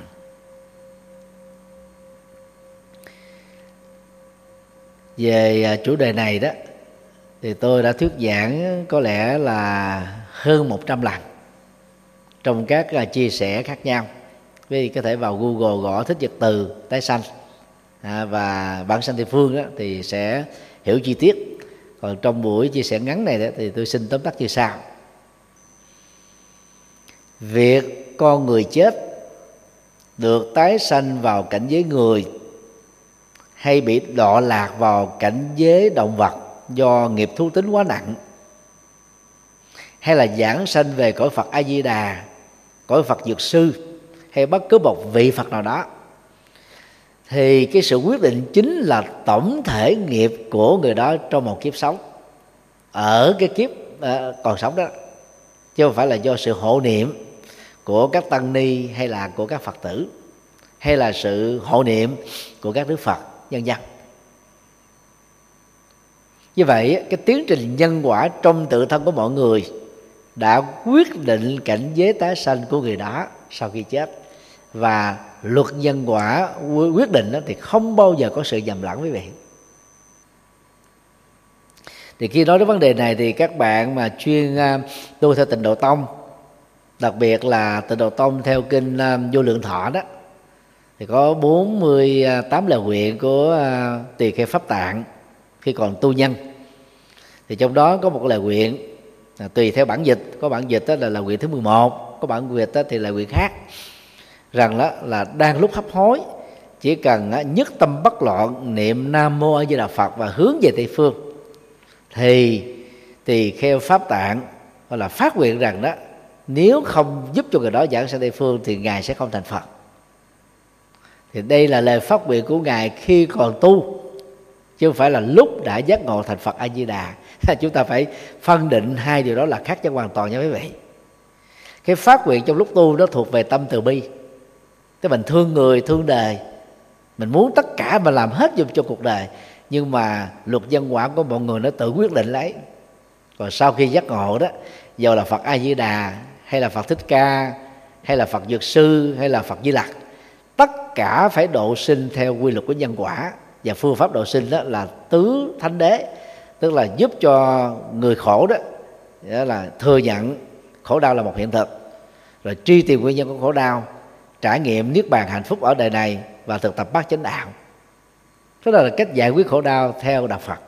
Về chủ đề này đó thì tôi đã thuyết giảng có lẽ là hơn một trăm lần trong các chia sẻ khác nhau. Vì có thể vào Google gõ thích Nhật Từ tái sanh à, và bản sanh Tây Phương đó, thì sẽ hiểu chi tiết. Còn trong buổi chia sẻ ngắn này đó, thì tôi xin tóm tắt như sau. Việc con người chết được tái sanh vào cảnh giới người hay bị đọa lạc vào cảnh giới động vật do nghiệp thú tính quá nặng, hay là giảng sanh về cõi Phật A Di Đà, cõi Phật Dược Sư, hay bất cứ một vị Phật nào đó, thì cái sự quyết định chính là tổng thể nghiệp của người đó trong một kiếp sống, ở cái kiếp uh, còn sống đó, chứ không phải là do sự hộ niệm của các tăng ni hay là của các Phật tử, hay là sự hộ niệm của các Đức Phật nhân dân. Như vậy cái tiến trình nhân quả trong tự thân của mọi người đã quyết định cảnh giới tái sanh của người đó sau khi chết. Và luật nhân quả quyết định đó thì không bao giờ có sự nhầm lẫn quý vị. Thì khi nói đến vấn đề này thì các bạn mà chuyên tu theo Tịnh Độ Tông, đặc biệt là Tịnh Độ Tông theo kinh Vô Lượng Thọ đó, thì có bốn mươi tám lời nguyện của Tỳ Kheo Pháp Tạng khi còn tu nhân. Thì trong đó có một lời nguyện à, tùy theo bản dịch, có bản dịch đó là lời nguyện thứ mười một, có bản dịch đó thì là nguyện khác, rằng đó là đang lúc hấp hối chỉ cần á, nhất tâm bất loạn niệm Nam Mô A Di Đà Phật và hướng về Tây Phương, thì Tỳ Kheo Pháp Tạng hoặc là phát nguyện rằng đó, nếu không giúp cho người đó giảng sang Tây Phương thì ngài sẽ không thành Phật. Thì đây là lời phát nguyện của ngài khi còn tu, chứ không phải là lúc đã giác ngộ thành Phật A Di Đà. Chúng ta phải phân định hai điều đó là khác nhau hoàn toàn nha quý vị. Cái phát nguyện trong lúc tu đó thuộc về tâm từ bi, tức mình thương người, thương đời, mình muốn tất cả mà làm hết dùng cho cuộc đời. Nhưng mà luật nhân quả của mọi người nó tự quyết định lấy. Còn sau khi giác ngộ đó, dù là Phật A Di Đà hay là Phật Thích Ca hay là Phật Dược Sư hay là Phật Di Lặc, tất cả phải độ sinh theo quy luật của nhân quả. Và phương pháp độ sinh đó là tứ thánh đế, tức là giúp cho người khổ đó, đó là thừa nhận khổ đau là một hiện thực, rồi truy tìm nguyên nhân của khổ đau, trải nghiệm niết bàn hạnh phúc ở đời này và thực tập bát chánh đạo. Đó là cách giải quyết khổ đau theo đạo Phật.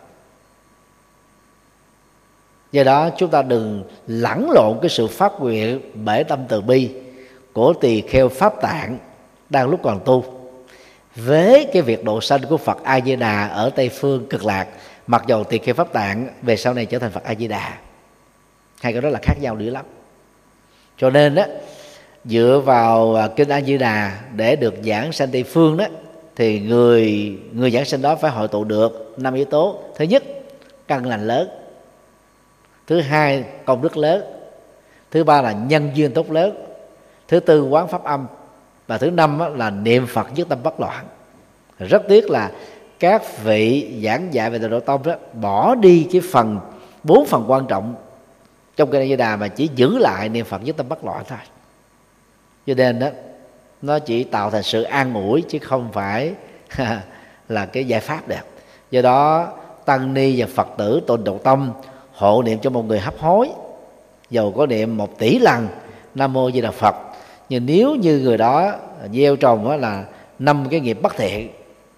Do đó chúng ta đừng lẫn lộn cái sự phát nguyện bể tâm từ bi của Tỳ Kheo Pháp Tạng đang lúc còn tu với cái việc độ sanh của Phật A Di Đà ở Tây Phương Cực Lạc, mặc dầu Tỳ Kheo Pháp Tạng về sau này trở thành Phật A Di Đà. Hai cái đó là khác nhau dữ lắm. Cho nên đó, dựa vào kinh A Di Đà để được giảng sanh Tây Phương đó, thì người người giảng sanh đó phải hội tụ được năm yếu tố. Thứ nhất, căn lành lớn. Thứ hai, công đức lớn. Thứ ba là nhân duyên tốt lớn. Thứ tư, quán pháp âm. Và thứ năm là niệm Phật nhất tâm bất loạn. Rất tiếc là các vị giảng dạy về Tịnh Độ Tông đó bỏ đi cái phần bốn phần quan trọng trong kinh A Di Đà mà chỉ giữ lại niệm Phật nhất tâm bất loạn thôi. Cho nên đó, nó chỉ tạo thành sự an ủi chứ không phải là cái giải pháp đẹp. Do đó tăng ni và Phật tử Tịnh Độ Tông hộ niệm cho một người hấp hối, dầu có niệm một tỷ lần Nam Mô Di Đà Phật, nhưng nếu như người đó gieo trồng là năm cái nghiệp bất thiện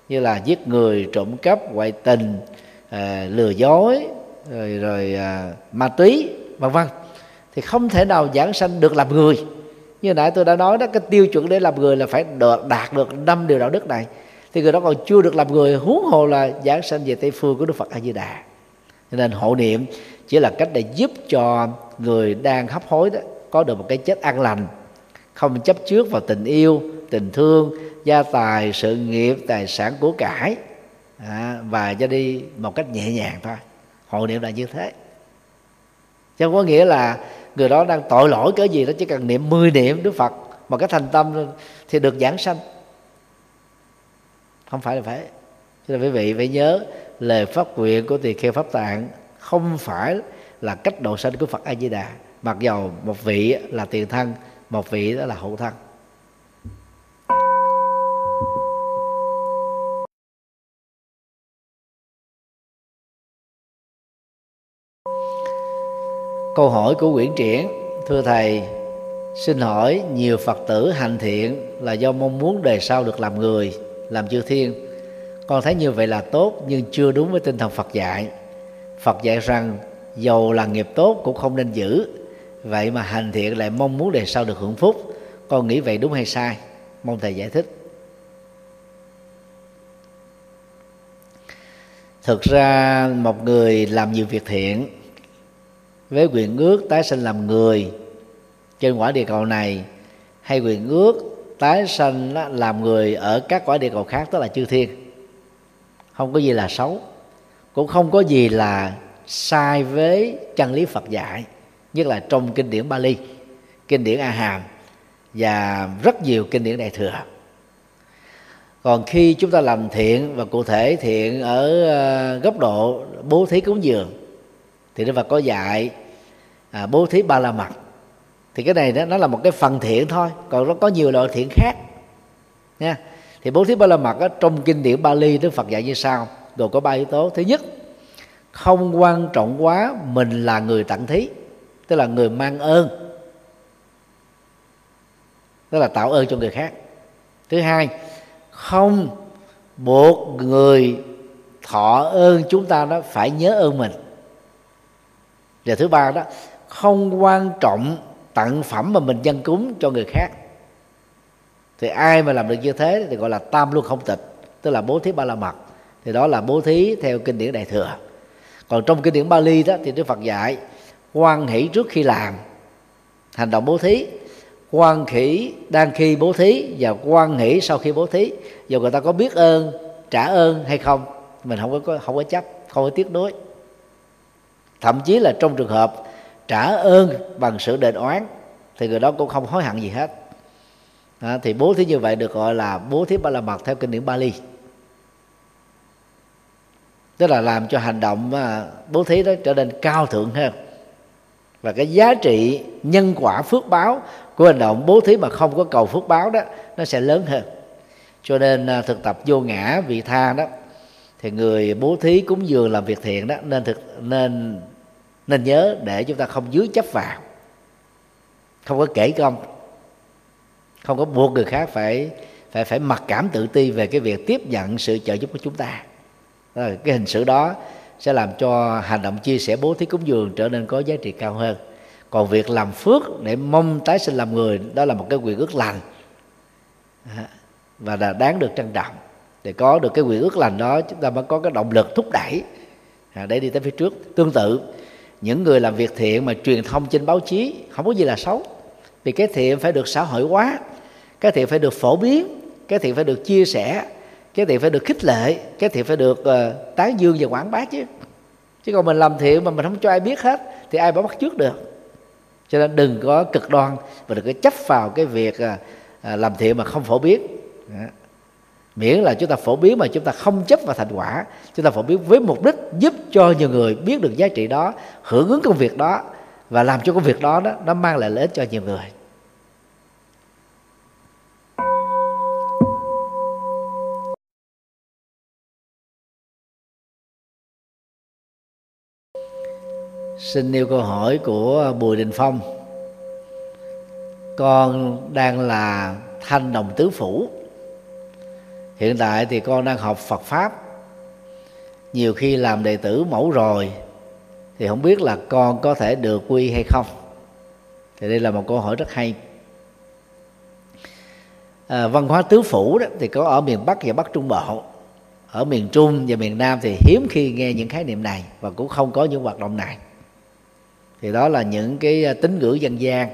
như là giết người, trộm cắp, ngoại tình, à, lừa dối, rồi, rồi à, ma túy, vân vân, thì không thể nào giảng sanh được làm người. Như nãy tôi đã nói đó, cái tiêu chuẩn để làm người là phải đạt được năm điều đạo đức này, thì người đó còn chưa được làm người, huống hồ là giảng sanh về Tây phương của Đức Phật A Di Đà. Cho nên hộ niệm chỉ là cách để giúp cho người đang hấp hối đó có được một cái chết an lành, không chấp trước vào tình yêu, tình thương, gia tài, sự nghiệp, tài sản của cải, à, và ra đi một cách nhẹ nhàng thôi. Hộ niệm là như thế, chứ không có nghĩa là người đó đang tội lỗi cái gì đó, chỉ cần niệm mười niệm Đức Phật một cái thành tâm thì được giảng sanh. Không phải là phải. Cho nên quý vị phải nhớ lời phát nguyện của Tỳ Kheo Pháp Tạng không phải là cách độ sanh của Phật A Di Đà, mặc dầu một vị là tiền thân, một vị đó là hậu thân. Câu hỏi của Nguyễn Triển: thưa thầy, xin hỏi nhiều Phật tử hành thiện là do mong muốn đời sau được làm người, làm chư thiên. Con thấy như vậy là tốt, nhưng chưa đúng với tinh thần Phật dạy. Phật dạy rằng dầu là nghiệp tốt cũng không nên giữ, vậy mà hành thiện lại mong muốn đời sau được hưởng phúc. Con nghĩ vậy đúng hay sai? Mong thầy giải thích. Thực ra một người làm nhiều việc thiện với nguyện ước tái sanh làm người trên quả địa cầu này, hay nguyện ước tái sanh làm người ở các quả địa cầu khác, tức là chư thiên, không có gì là xấu, cũng không có gì là sai với chân lý Phật dạy, nhất là trong kinh điển Bali, kinh điển A Hàm và rất nhiều kinh điển Đại Thừa. Còn khi chúng ta làm thiện, và cụ thể thiện ở góc độ bố thí cúng dường, thì Đức Phật có dạy à, bố thí ba la mật. Thì cái này đó, nó là một cái phần thiện thôi, còn nó có nhiều loại thiện khác nha. Thì bố thí ba la mật trong kinh điển Bali, Đức Phật dạy như sau, gồm có ba yếu tố. Thứ nhất, không quan trọng quá mình là người tặng thí, tức là người mang ơn, tức là tạo ơn cho người khác. Thứ hai, không buộc người thọ ơn chúng ta đó phải nhớ ơn mình. Và thứ ba đó, không quan trọng tặng phẩm mà mình dâng cúng cho người khác. Thì ai mà làm được như thế thì gọi là tam luân không tịch, tức là bố thí ba la mật. Thì đó là bố thí theo kinh điển Đại Thừa. Còn trong kinh điển Bali đó thì Đức Phật dạy hoan hỷ trước khi làm hành động bố thí, hoan hỷ đang khi bố thí, và hoan hỷ sau khi bố thí. Dù người ta có biết ơn, trả ơn hay không, mình không có không có chấp, không có tiếc nuối. Thậm chí là trong trường hợp trả ơn bằng sự đền oán thì người đó cũng không hối hận gì hết. À, thì bố thí như vậy được gọi là bố thí ba la mật theo kinh điển Bali, tức là làm cho hành động bố thí đó trở nên cao thượng hơn, và cái giá trị nhân quả phước báo của hành động bố thí mà không có cầu phước báo đó nó sẽ lớn hơn. Cho nên thực tập vô ngã vị tha đó, thì người bố thí cúng dường làm việc thiện đó nên thực nên nên nhớ để chúng ta không dướng chấp vào, không có kể công, không có buộc người khác phải phải phải mặc cảm tự ti về cái việc tiếp nhận sự trợ giúp của chúng ta. Cái hình xử đó sẽ làm cho hành động chia sẻ bố thí cúng dường trở nên có giá trị cao hơn. Còn việc làm phước để mong tái sinh làm người, đó là một cái quyền ước lành và là đáng được trân trọng. Để có được cái quyền ước lành đó, chúng ta mới có cái động lực thúc đẩy để đi tới phía trước. Tương tự, những người làm việc thiện mà truyền thông trên báo chí không có gì là xấu, vì cái thiện phải được xã hội hóa, cái thiện phải được phổ biến, cái thiện phải được chia sẻ, cái thiện phải được khích lệ, cái thiện phải được uh, tán dương và quảng bá chứ. Chứ còn mình làm thiện mà mình không cho ai biết hết thì ai bảo bắt chước được. Cho nên đừng có cực đoan và đừng có chấp vào cái việc uh, uh, làm thiện mà không phổ biến. Đó. Miễn là chúng ta phổ biến mà chúng ta không chấp vào thành quả, chúng ta phổ biến với mục đích giúp cho nhiều người biết được giá trị đó, hưởng ứng công việc đó, và làm cho công việc đó, đó nó mang lại lợi ích cho nhiều người. Xin nêu câu hỏi của Bùi Đình Phong. Con đang là thanh đồng tứ phủ, Hiện tại thì con đang học Phật Pháp, nhiều khi làm đệ tử mẫu rồi thì không biết là con có thể được quy hay không. Thì đây là một câu hỏi rất hay. À, văn hóa tứ phủ đó thì có ở miền Bắc và Bắc Trung Bộ. Ở miền Trung và miền Nam thì hiếm khi nghe những khái niệm này và cũng không có những hoạt động này. Thì đó là những cái tín ngưỡng dân gian.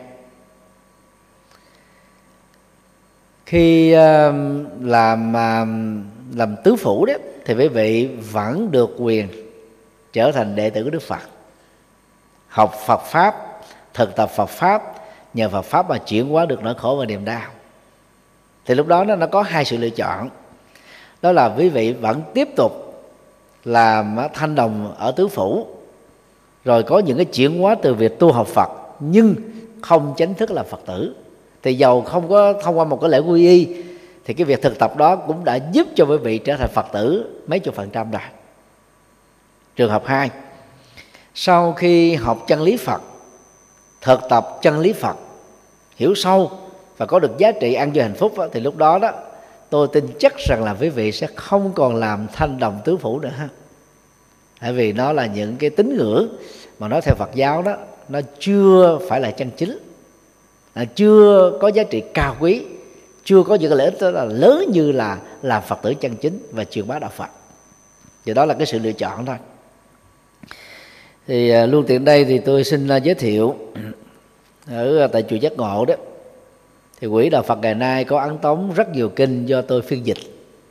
Khi uh, làm uh, làm tứ phủ đó thì quý vị vẫn được quyền trở thành đệ tử của Đức Phật, học Phật Pháp, thực tập Phật Pháp, nhờ Phật Pháp mà chuyển hóa được nỗi khổ và niềm đau. Thì lúc đó nó, nó có hai sự lựa chọn. Đó là quý vị vẫn tiếp tục làm thanh đồng ở tứ phủ, rồi có những cái chuyển hóa từ việc tu học Phật nhưng không chính thức là Phật tử. Thì dầu không có thông qua một cái lễ quy y thì cái việc thực tập đó cũng đã giúp cho quý vị trở thành Phật tử mấy chục phần trăm rồi. Trường hợp hai, sau khi học chân lý Phật, thực tập chân lý Phật, hiểu sâu và có được giá trị an vui hạnh phúc đó, thì lúc đó đó tôi tin chắc rằng là quý vị sẽ không còn làm thanh đồng tứ phủ nữa. Tại vì nó là những cái tín ngưỡng mà nói theo Phật giáo đó, nó chưa phải là chân chính, à, chưa có giá trị cao quý, chưa có những cái lợi ích đó là lớn như là làm Phật tử chân chính và truyền bá đạo Phật. Thì đó là cái sự lựa chọn thôi. Thì luôn tiện đây thì tôi xin giới thiệu ở tại chùa Giác Ngộ đó, thì Quỹ Đạo Phật ngày nay có ấn tống rất nhiều kinh do tôi phiên dịch.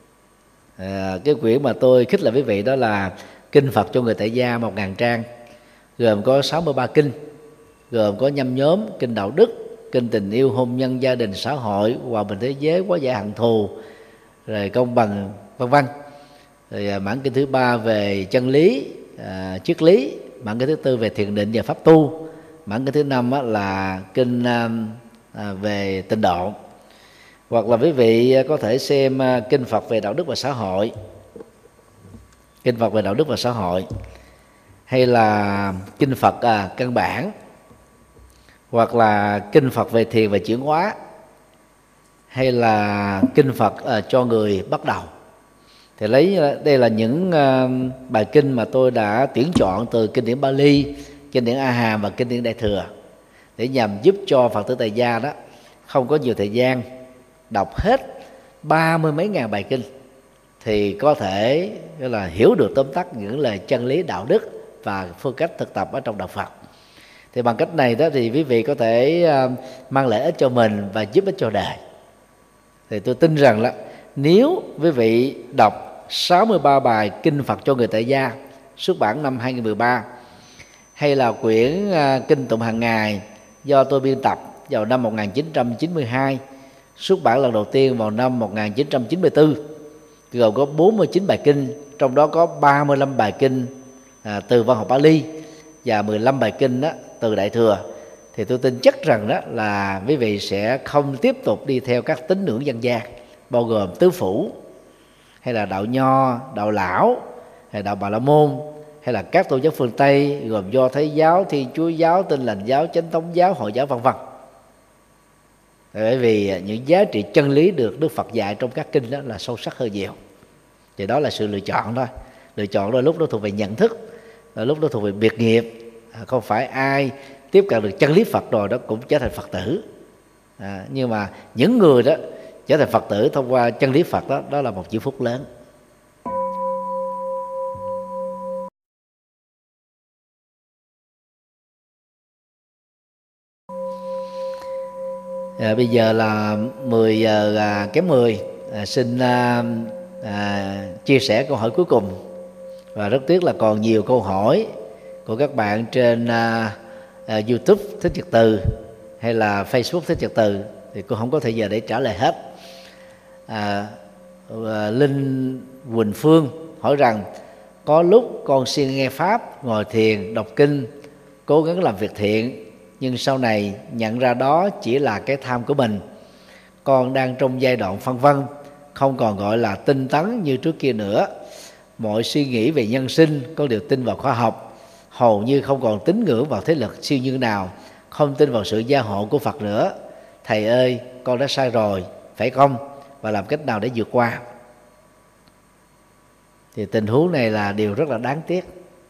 À, cái quyển mà tôi khích lệ quý vị đó là Kinh Phật cho người tại gia một ngàn trang, gồm có sáu mươi ba kinh, gồm có nhâm nhóm kinh đạo đức, kinh tình yêu, hôn nhân, gia đình, xã hội, hòa bình thế giới, hóa giải hận thù, rồi công bằng, vân vân. Rồi mảng kinh thứ ba về chân lý, à, triết lý, mảng kinh thứ tư về thiền định và pháp tu, mảng kinh thứ năm á, là kinh à, về tịnh độ. Hoặc là quý vị có thể xem kinh Phật về đạo đức và xã hội, kinh Phật về đạo đức và xã hội, hay là kinh Phật à, căn bản, hoặc là kinh Phật về thiền và chuyển hóa, hay là kinh Phật à, cho người bắt đầu. Thì lấy đây là những uh, bài kinh mà tôi đã tuyển chọn từ kinh điển Bali, kinh điển A Hàm và kinh điển Đại Thừa, để nhằm giúp cho Phật tử tại gia đó không có nhiều thời gian đọc hết ba mươi mấy ngàn bài kinh, thì có thể là hiểu được tóm tắt những lời chân lý đạo đức và phương cách thực tập ở trong đạo Phật. Thì bằng cách này đó thì quý vị có thể uh, mang lợi ích cho mình và giúp ích cho đời. Thì tôi tin rằng là nếu quý vị đọc sáu mươi ba bài kinh Phật cho người tại gia xuất bản năm hai nghìn không trăm mười ba, hay là quyển uh, kinh tụng hàng ngày do tôi biên tập vào năm một nghìn chín trăm chín mươi hai, xuất bản lần đầu tiên vào năm một nghìn chín trăm chín mươi tư, gồm có bốn mươi chín bài kinh, trong đó có ba mươi lăm bài kinh à, từ văn học Bali và mười lăm bài kinh đó, từ Đại Thừa, thì tôi tin chắc rằng đó là quý vị sẽ không tiếp tục đi theo các tín ngưỡng dân gian, bao gồm tứ phủ, hay là đạo Nho, đạo Lão, hay đạo Bà La Môn, hay là các tôn giáo phương Tây gồm Do Thái giáo, Thiên Chúa giáo, Tin Lành giáo, Chánh Thống giáo, Hồi giáo, vân vân. Bởi vì những giá trị chân lý được Đức Phật dạy trong các kinh đó là sâu sắc hơn nhiều. Thì đó là sự lựa chọn thôi. Lựa chọn đôi lúc đó thuộc về nhận thức, đôi lúc đó thuộc về biệt nghiệp. Không phải ai tiếp cận được chân lý Phật rồi đó cũng trở thành Phật tử. À, nhưng mà những người đó trở thành Phật tử thông qua chân lý Phật đó, đó là một chữ phúc lớn. À, bây giờ là mười giờ à, kém mười, à, xin à, à, chia sẻ câu hỏi cuối cùng. Và rất tiếc là còn nhiều câu hỏi của các bạn trên à, à, YouTube Thích Nhật Từ hay là Facebook Thích Nhật Từ thì cô không có thời giờ để trả lời hết. à, à, Linh Quỳnh Phương hỏi rằng có lúc con siêng nghe Pháp, ngồi thiền, đọc kinh, cố gắng làm việc thiện, nhưng sau này nhận ra đó chỉ là cái tham của mình. Con đang trong giai đoạn phân vân, không còn gọi là tinh tấn như trước kia nữa. Mọi suy nghĩ về nhân sinh con đều tin vào khoa học, hầu như không còn tín ngưỡng vào thế lực siêu nhiên nào, không tin vào sự gia hộ của Phật nữa. Thầy ơi, con đã sai rồi, phải không? Và làm cách nào để vượt qua? Thì tình huống này là điều rất là đáng tiếc.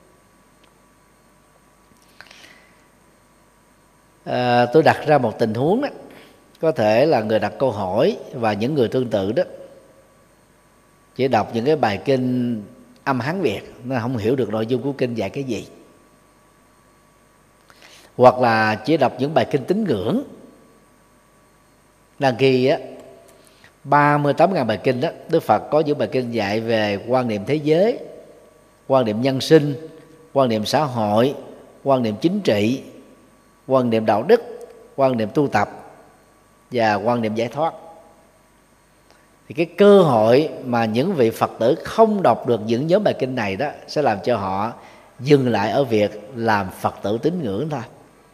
À, tôi đặt ra một tình huống đó, có thể là người đặt câu hỏi và những người tương tự đó chỉ đọc những cái bài kinh âm Hán Việt, nó không hiểu được nội dung của kinh dạy cái gì, hoặc là chỉ đọc những bài kinh tín ngưỡng. Đăng ghi á ba mươi tám ngàn bài kinh đó, Đức Phật có những bài kinh dạy về quan niệm thế giới, quan niệm nhân sinh, quan niệm xã hội, quan niệm chính trị, quan niệm đạo đức, quan niệm tu tập và quan niệm giải thoát. Thì cái cơ hội mà những vị Phật tử không đọc được những nhóm bài kinh này đó sẽ làm cho họ dừng lại ở việc làm Phật tử tín ngưỡng thôi.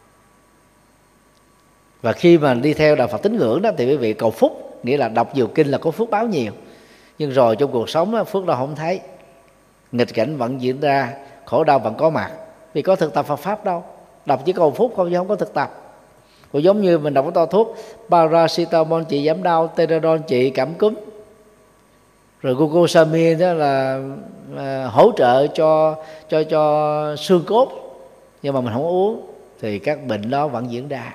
Và khi mà đi theo đạo Phật tín ngưỡng đó thì quý vị cầu phúc, nghĩa là đọc nhiều kinh là có phước báo nhiều, nhưng rồi trong cuộc sống đó, phước đâu không thấy, nghịch cảnh vẫn diễn ra, khổ đau vẫn có mặt, vì có thực tập Phật pháp đâu. Đọc chỉ cầu phúc không chứ không có thực tập. Cũng giống như mình đọc cái to thuốc paracetamol trị giảm đau, Teradol trị cảm cúm, rồi glucosamine đó là à, hỗ trợ cho cho cho xương cốt, nhưng mà mình không uống thì các bệnh đó vẫn diễn ra.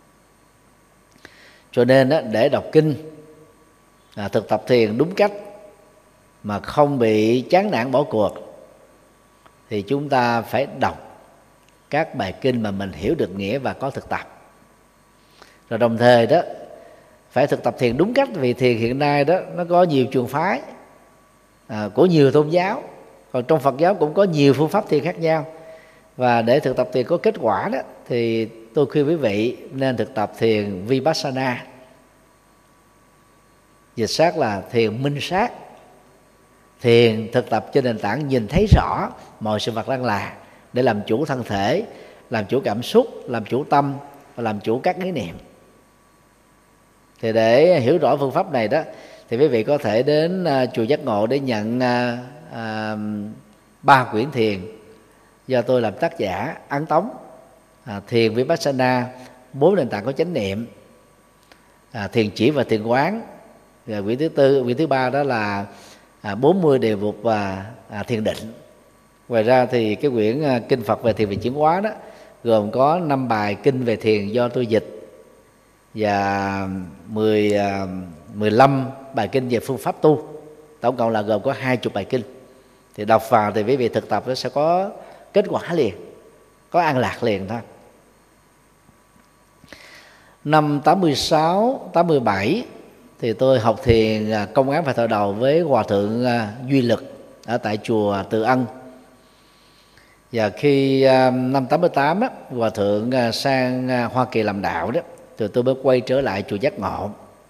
Cho nên đó, để đọc kinh, à, thực tập thiền đúng cách mà không bị chán nản bỏ cuộc, thì chúng ta phải đọc các bài kinh mà mình hiểu được nghĩa và có thực tập. Rồi đồng thời đó phải thực tập thiền đúng cách, vì thiền hiện nay đó nó có nhiều trường phái à, của nhiều tôn giáo, còn trong Phật giáo cũng có nhiều phương pháp thiền khác nhau. Và để thực tập thiền có kết quả đó thì tôi khuyên quý vị nên thực tập thiền Vipassana, dịch sát là thiền minh sát. Thiền thực tập trên nền tảng nhìn thấy rõ mọi sự vật đang là, để làm chủ thân thể, làm chủ cảm xúc, làm chủ tâm và làm chủ các ý niệm. Thì để hiểu rõ phương pháp này đó thì quý vị có thể đến uh, chùa Giác Ngộ để nhận uh, uh, ba quyển thiền do tôi làm tác giả ấn tống, à, thiền Vipassana, bốn nền tảng có chánh niệm, à, thiền chỉ và thiền quán. Và quyển thứ tư, quyển thứ ba đó là à, bốn mươi đề mục và à, thiền định. Ngoài ra thì cái quyển à, kinh Phật về thiền về chuyển hóa đó gồm có năm bài kinh về thiền do tôi dịch, và mười, à, mười lăm bài kinh về phương pháp tu. Tổng cộng là gồm có hai mươi bài kinh. Thì đọc vào thì quý vị thực tập nó sẽ có kết quả liền, có an lạc liền thôi. Năm tám mươi sáu, tám mươi bảy thì tôi học thiền công án và thọ đầu với Hòa Thượng Duy Lực ở tại chùa Từ Ân. Và khi năm tám mươi tám đó, Hòa Thượng sang Hoa Kỳ làm đạo đó, thì tôi mới quay trở lại chùa Giác Ngộ.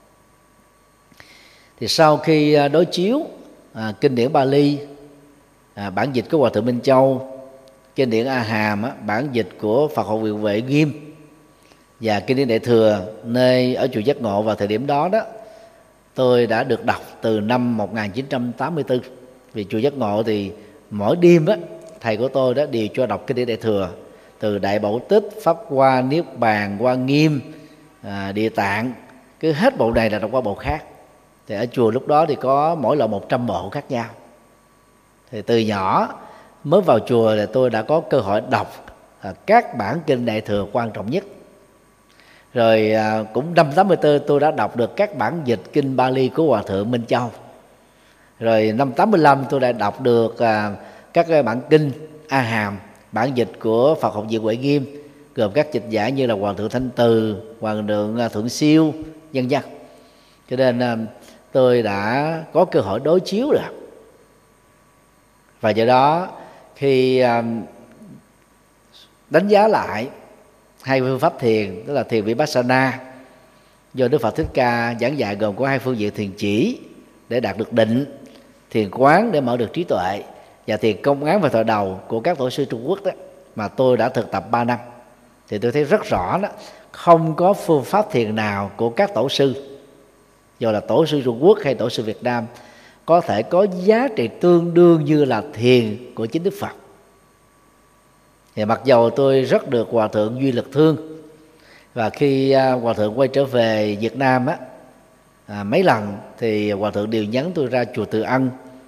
Thì sau khi đối chiếu à, kinh điển Bali, à, bản dịch của Hòa Thượng Minh Châu, kinh điển A Hàm á, bản dịch của Phật học Viện Huệ Nghiêm, và kinh điển Đại Thừa nơi ở chùa Giác Ngộ vào thời điểm đó đó, tôi đã được đọc từ năm một nghìn chín trăm tám mươi tư. Vì chùa Giác Ngộ thì mỗi đêm á, thầy của tôi đó đều cho đọc kinh điển Đại Thừa, từ Đại Bảo Tích, Pháp Hoa, Niết Bàn, Hoa Nghiêm, à, Địa Tạng, cứ hết bộ này là đọc qua bộ khác. Thì ở chùa lúc đó thì có mỗi loại một trăm bộ khác nhau. Thì từ nhỏ mới vào chùa thì tôi đã có cơ hội đọc à, các bản kinh Đại Thừa quan trọng nhất. Rồi à, cũng năm tám mươi tư tôi đã đọc được các bản dịch kinh Bali của Hòa Thượng Minh Châu. Rồi năm tám mươi lăm tôi đã đọc được à, các cái bản kinh A Hàm, bản dịch của Phật học Viện Huệ Nghiêm, gồm các dịch giả như là Hòa Thượng Thanh Từ, Hòa Thượng Thượng Siêu, vân vân. Cho nên à, tôi đã có cơ hội đối chiếu được. Và do đó khi à, đánh giá lại hai phương pháp thiền, tức là thiền Vipassana do Đức Phật Thích Ca giảng dạy, gồm có hai phương diện: thiền chỉ để đạt được định, thiền quán để mở được trí tuệ, và thiền công án và thọ đầu của các tổ sư Trung Quốc đó, mà tôi đã thực tập ba năm, thì tôi thấy rất rõ đó, không có phương pháp thiền nào của các tổ sư, dù là tổ sư Trung Quốc hay tổ sư Việt Nam, có thể có giá trị tương đương như là thiền của chính Đức Phật. Thì mặc dầu tôi rất được Hòa Thượng Duy Lực thương, và khi Hòa Thượng quay trở về Việt Nam á, à, mấy lần thì Hòa Thượng đều nhắn tôi ra chùa Từ Ân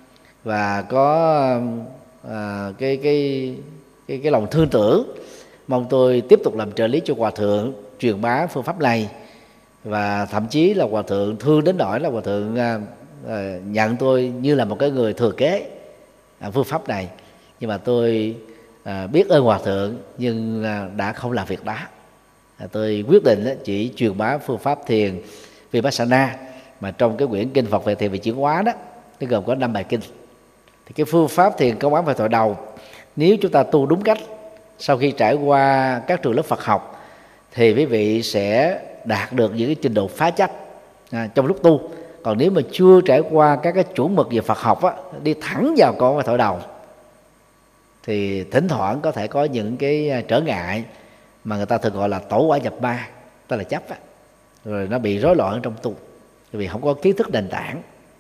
và có à, cái, cái cái cái lòng thương tưởng, mong tôi tiếp tục làm trợ lý cho hòa thượng, truyền bá phương pháp này. Và thậm chí là hòa thượng thương đến nỗi là hòa thượng à, à, nhận tôi như là một cái người thừa kế à, phương pháp này. Nhưng mà tôi à, biết ơn hòa thượng nhưng à, đã không làm việc đó. à, tôi quyết định á, chỉ truyền bá phương pháp thiền Vipassana, mà trong cái quyển kinh Phật về thiền về chuyển hóa đó, nó gồm có năm bài kinh. Thì cái phương pháp thiền công án và thoại đầu, nếu chúng ta tu đúng cách, sau khi trải qua các trường lớp Phật học, thì quý vị sẽ đạt được những cái trình độ phá chấp à, trong lúc tu. Còn nếu mà chưa trải qua các cái chuẩn mực về Phật học á, đi thẳng vào công án và thoại đầu, thì thỉnh thoảng có thể có những cái trở ngại mà người ta thường gọi là tổ quả nhập ma, tức là chấp á, rồi nó bị rối loạn trong tu, vì không có kiến thức nền tảng.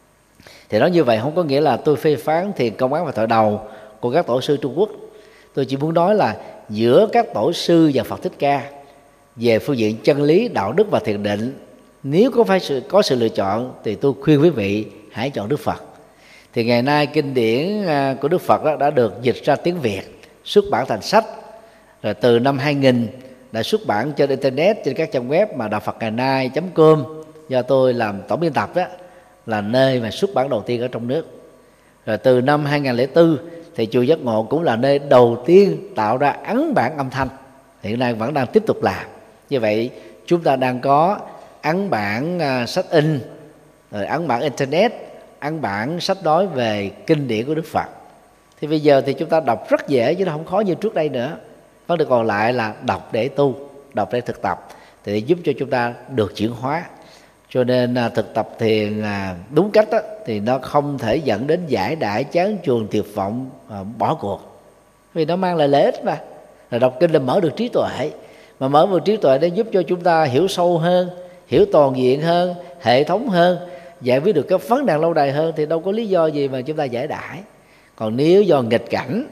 Thì nói như vậy không có nghĩa là tôi phê phán thiền công án và thoại đầu của các tổ sư Trung Quốc. Tôi chỉ muốn nói là giữa các tổ sư và Phật Thích Ca, về phương diện chân lý, đạo đức và thiền định, nếu có phải sự có sự lựa chọn thì tôi khuyên quý vị hãy chọn Đức Phật. Thì ngày nay kinh điển của Đức Phật đó đã được dịch ra tiếng Việt, xuất bản thành sách. Rồi từ năm hai nghìn đã xuất bản trên internet, trên các trang web mà đạo phật ngày nay chấm com do tôi làm tổng biên tập đó, là nơi mà xuất bản đầu tiên ở trong nước. Rồi từ năm hai nghìn lẻ bốn thì chùa Giác Ngộ cũng là nơi đầu tiên tạo ra ấn bản âm thanh, hiện nay vẫn đang tiếp tục làm. Như vậy chúng ta đang có ấn bản uh, sách in, rồi ấn bản internet, ấn bản sách nói về kinh điển của Đức Phật. Thì bây giờ thì chúng ta đọc rất dễ chứ nó không khó như trước đây nữa. Vấn đề còn lại là đọc để tu, đọc để thực tập, thì giúp cho chúng ta được chuyển hóa. Cho nên à, thực tập thiền à, đúng cách đó, thì nó không thể dẫn đến giải đãi, chán chường, tuyệt vọng, à, bỏ cuộc. Vì nó mang lại lợi ích mà. Rồi đọc kinh là mở được trí tuệ, mà mở được trí tuệ để giúp cho chúng ta hiểu sâu hơn, hiểu toàn diện hơn, hệ thống hơn, giải quyết được các vấn nạn lâu đời hơn, thì đâu có lý do gì mà chúng ta giải đãi. Còn nếu do nghịch cảnh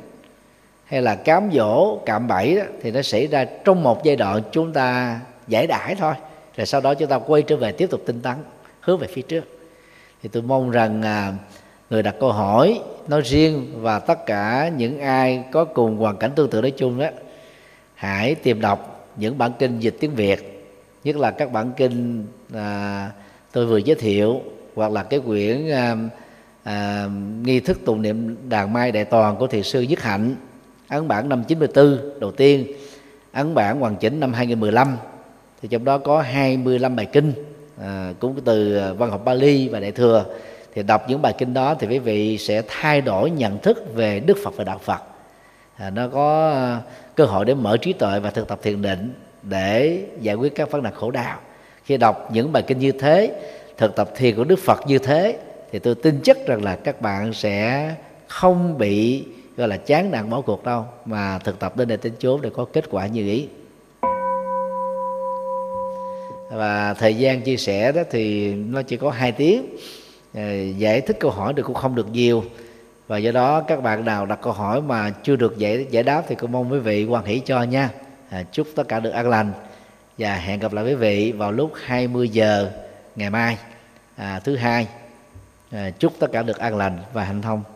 hay là cám dỗ, cạm bẫy đó, thì nó xảy ra trong một giai đoạn chúng ta giải đãi thôi, rồi sau đó chúng ta quay trở về tiếp tục tinh tấn, hướng về phía trước. Thì tôi mong rằng à, người đặt câu hỏi nói riêng và tất cả những ai có cùng hoàn cảnh tương tự nói chung đó, hãy tìm đọc những bản kinh dịch tiếng Việt, nhất là các bản kinh à, tôi vừa giới thiệu, hoặc là cái quyển à, à, nghi thức tụng niệm đàn mai đại toàn của thiền sư Nhất Hạnh, ấn bản năm chín mươi tư đầu tiên, ấn bản hoàn chỉnh năm hai nghìn mười lăm. Thì trong đó có hai mươi lăm bài kinh à, cũng từ văn học Pali và Đại Thừa. Thì đọc những bài kinh đó thì quý vị sẽ thay đổi nhận thức về Đức Phật và đạo Phật. à, Nó có cơ hội để mở trí tuệ và thực tập thiền định để giải quyết các vấn nạn khổ đau. Khi đọc những bài kinh như thế, thực tập thiền của Đức Phật như thế, thì tôi tin chắc rằng là các bạn sẽ không bị gọi là chán nản bỏ cuộc đâu, mà thực tập đến đây đến chốn để có kết quả như ý. Và thời gian chia sẻ đó thì nó chỉ có hai tiếng, giải thích câu hỏi được cũng không được nhiều, và do đó các bạn nào đặt câu hỏi mà chưa được giải giải đáp thì cũng mong quý vị hoan hỷ cho nha. à, chúc tất cả được an lành, và hẹn gặp lại quý vị vào lúc hai mươi giờ ngày mai à, thứ hai. à, chúc tất cả được an lành và hạnh thông.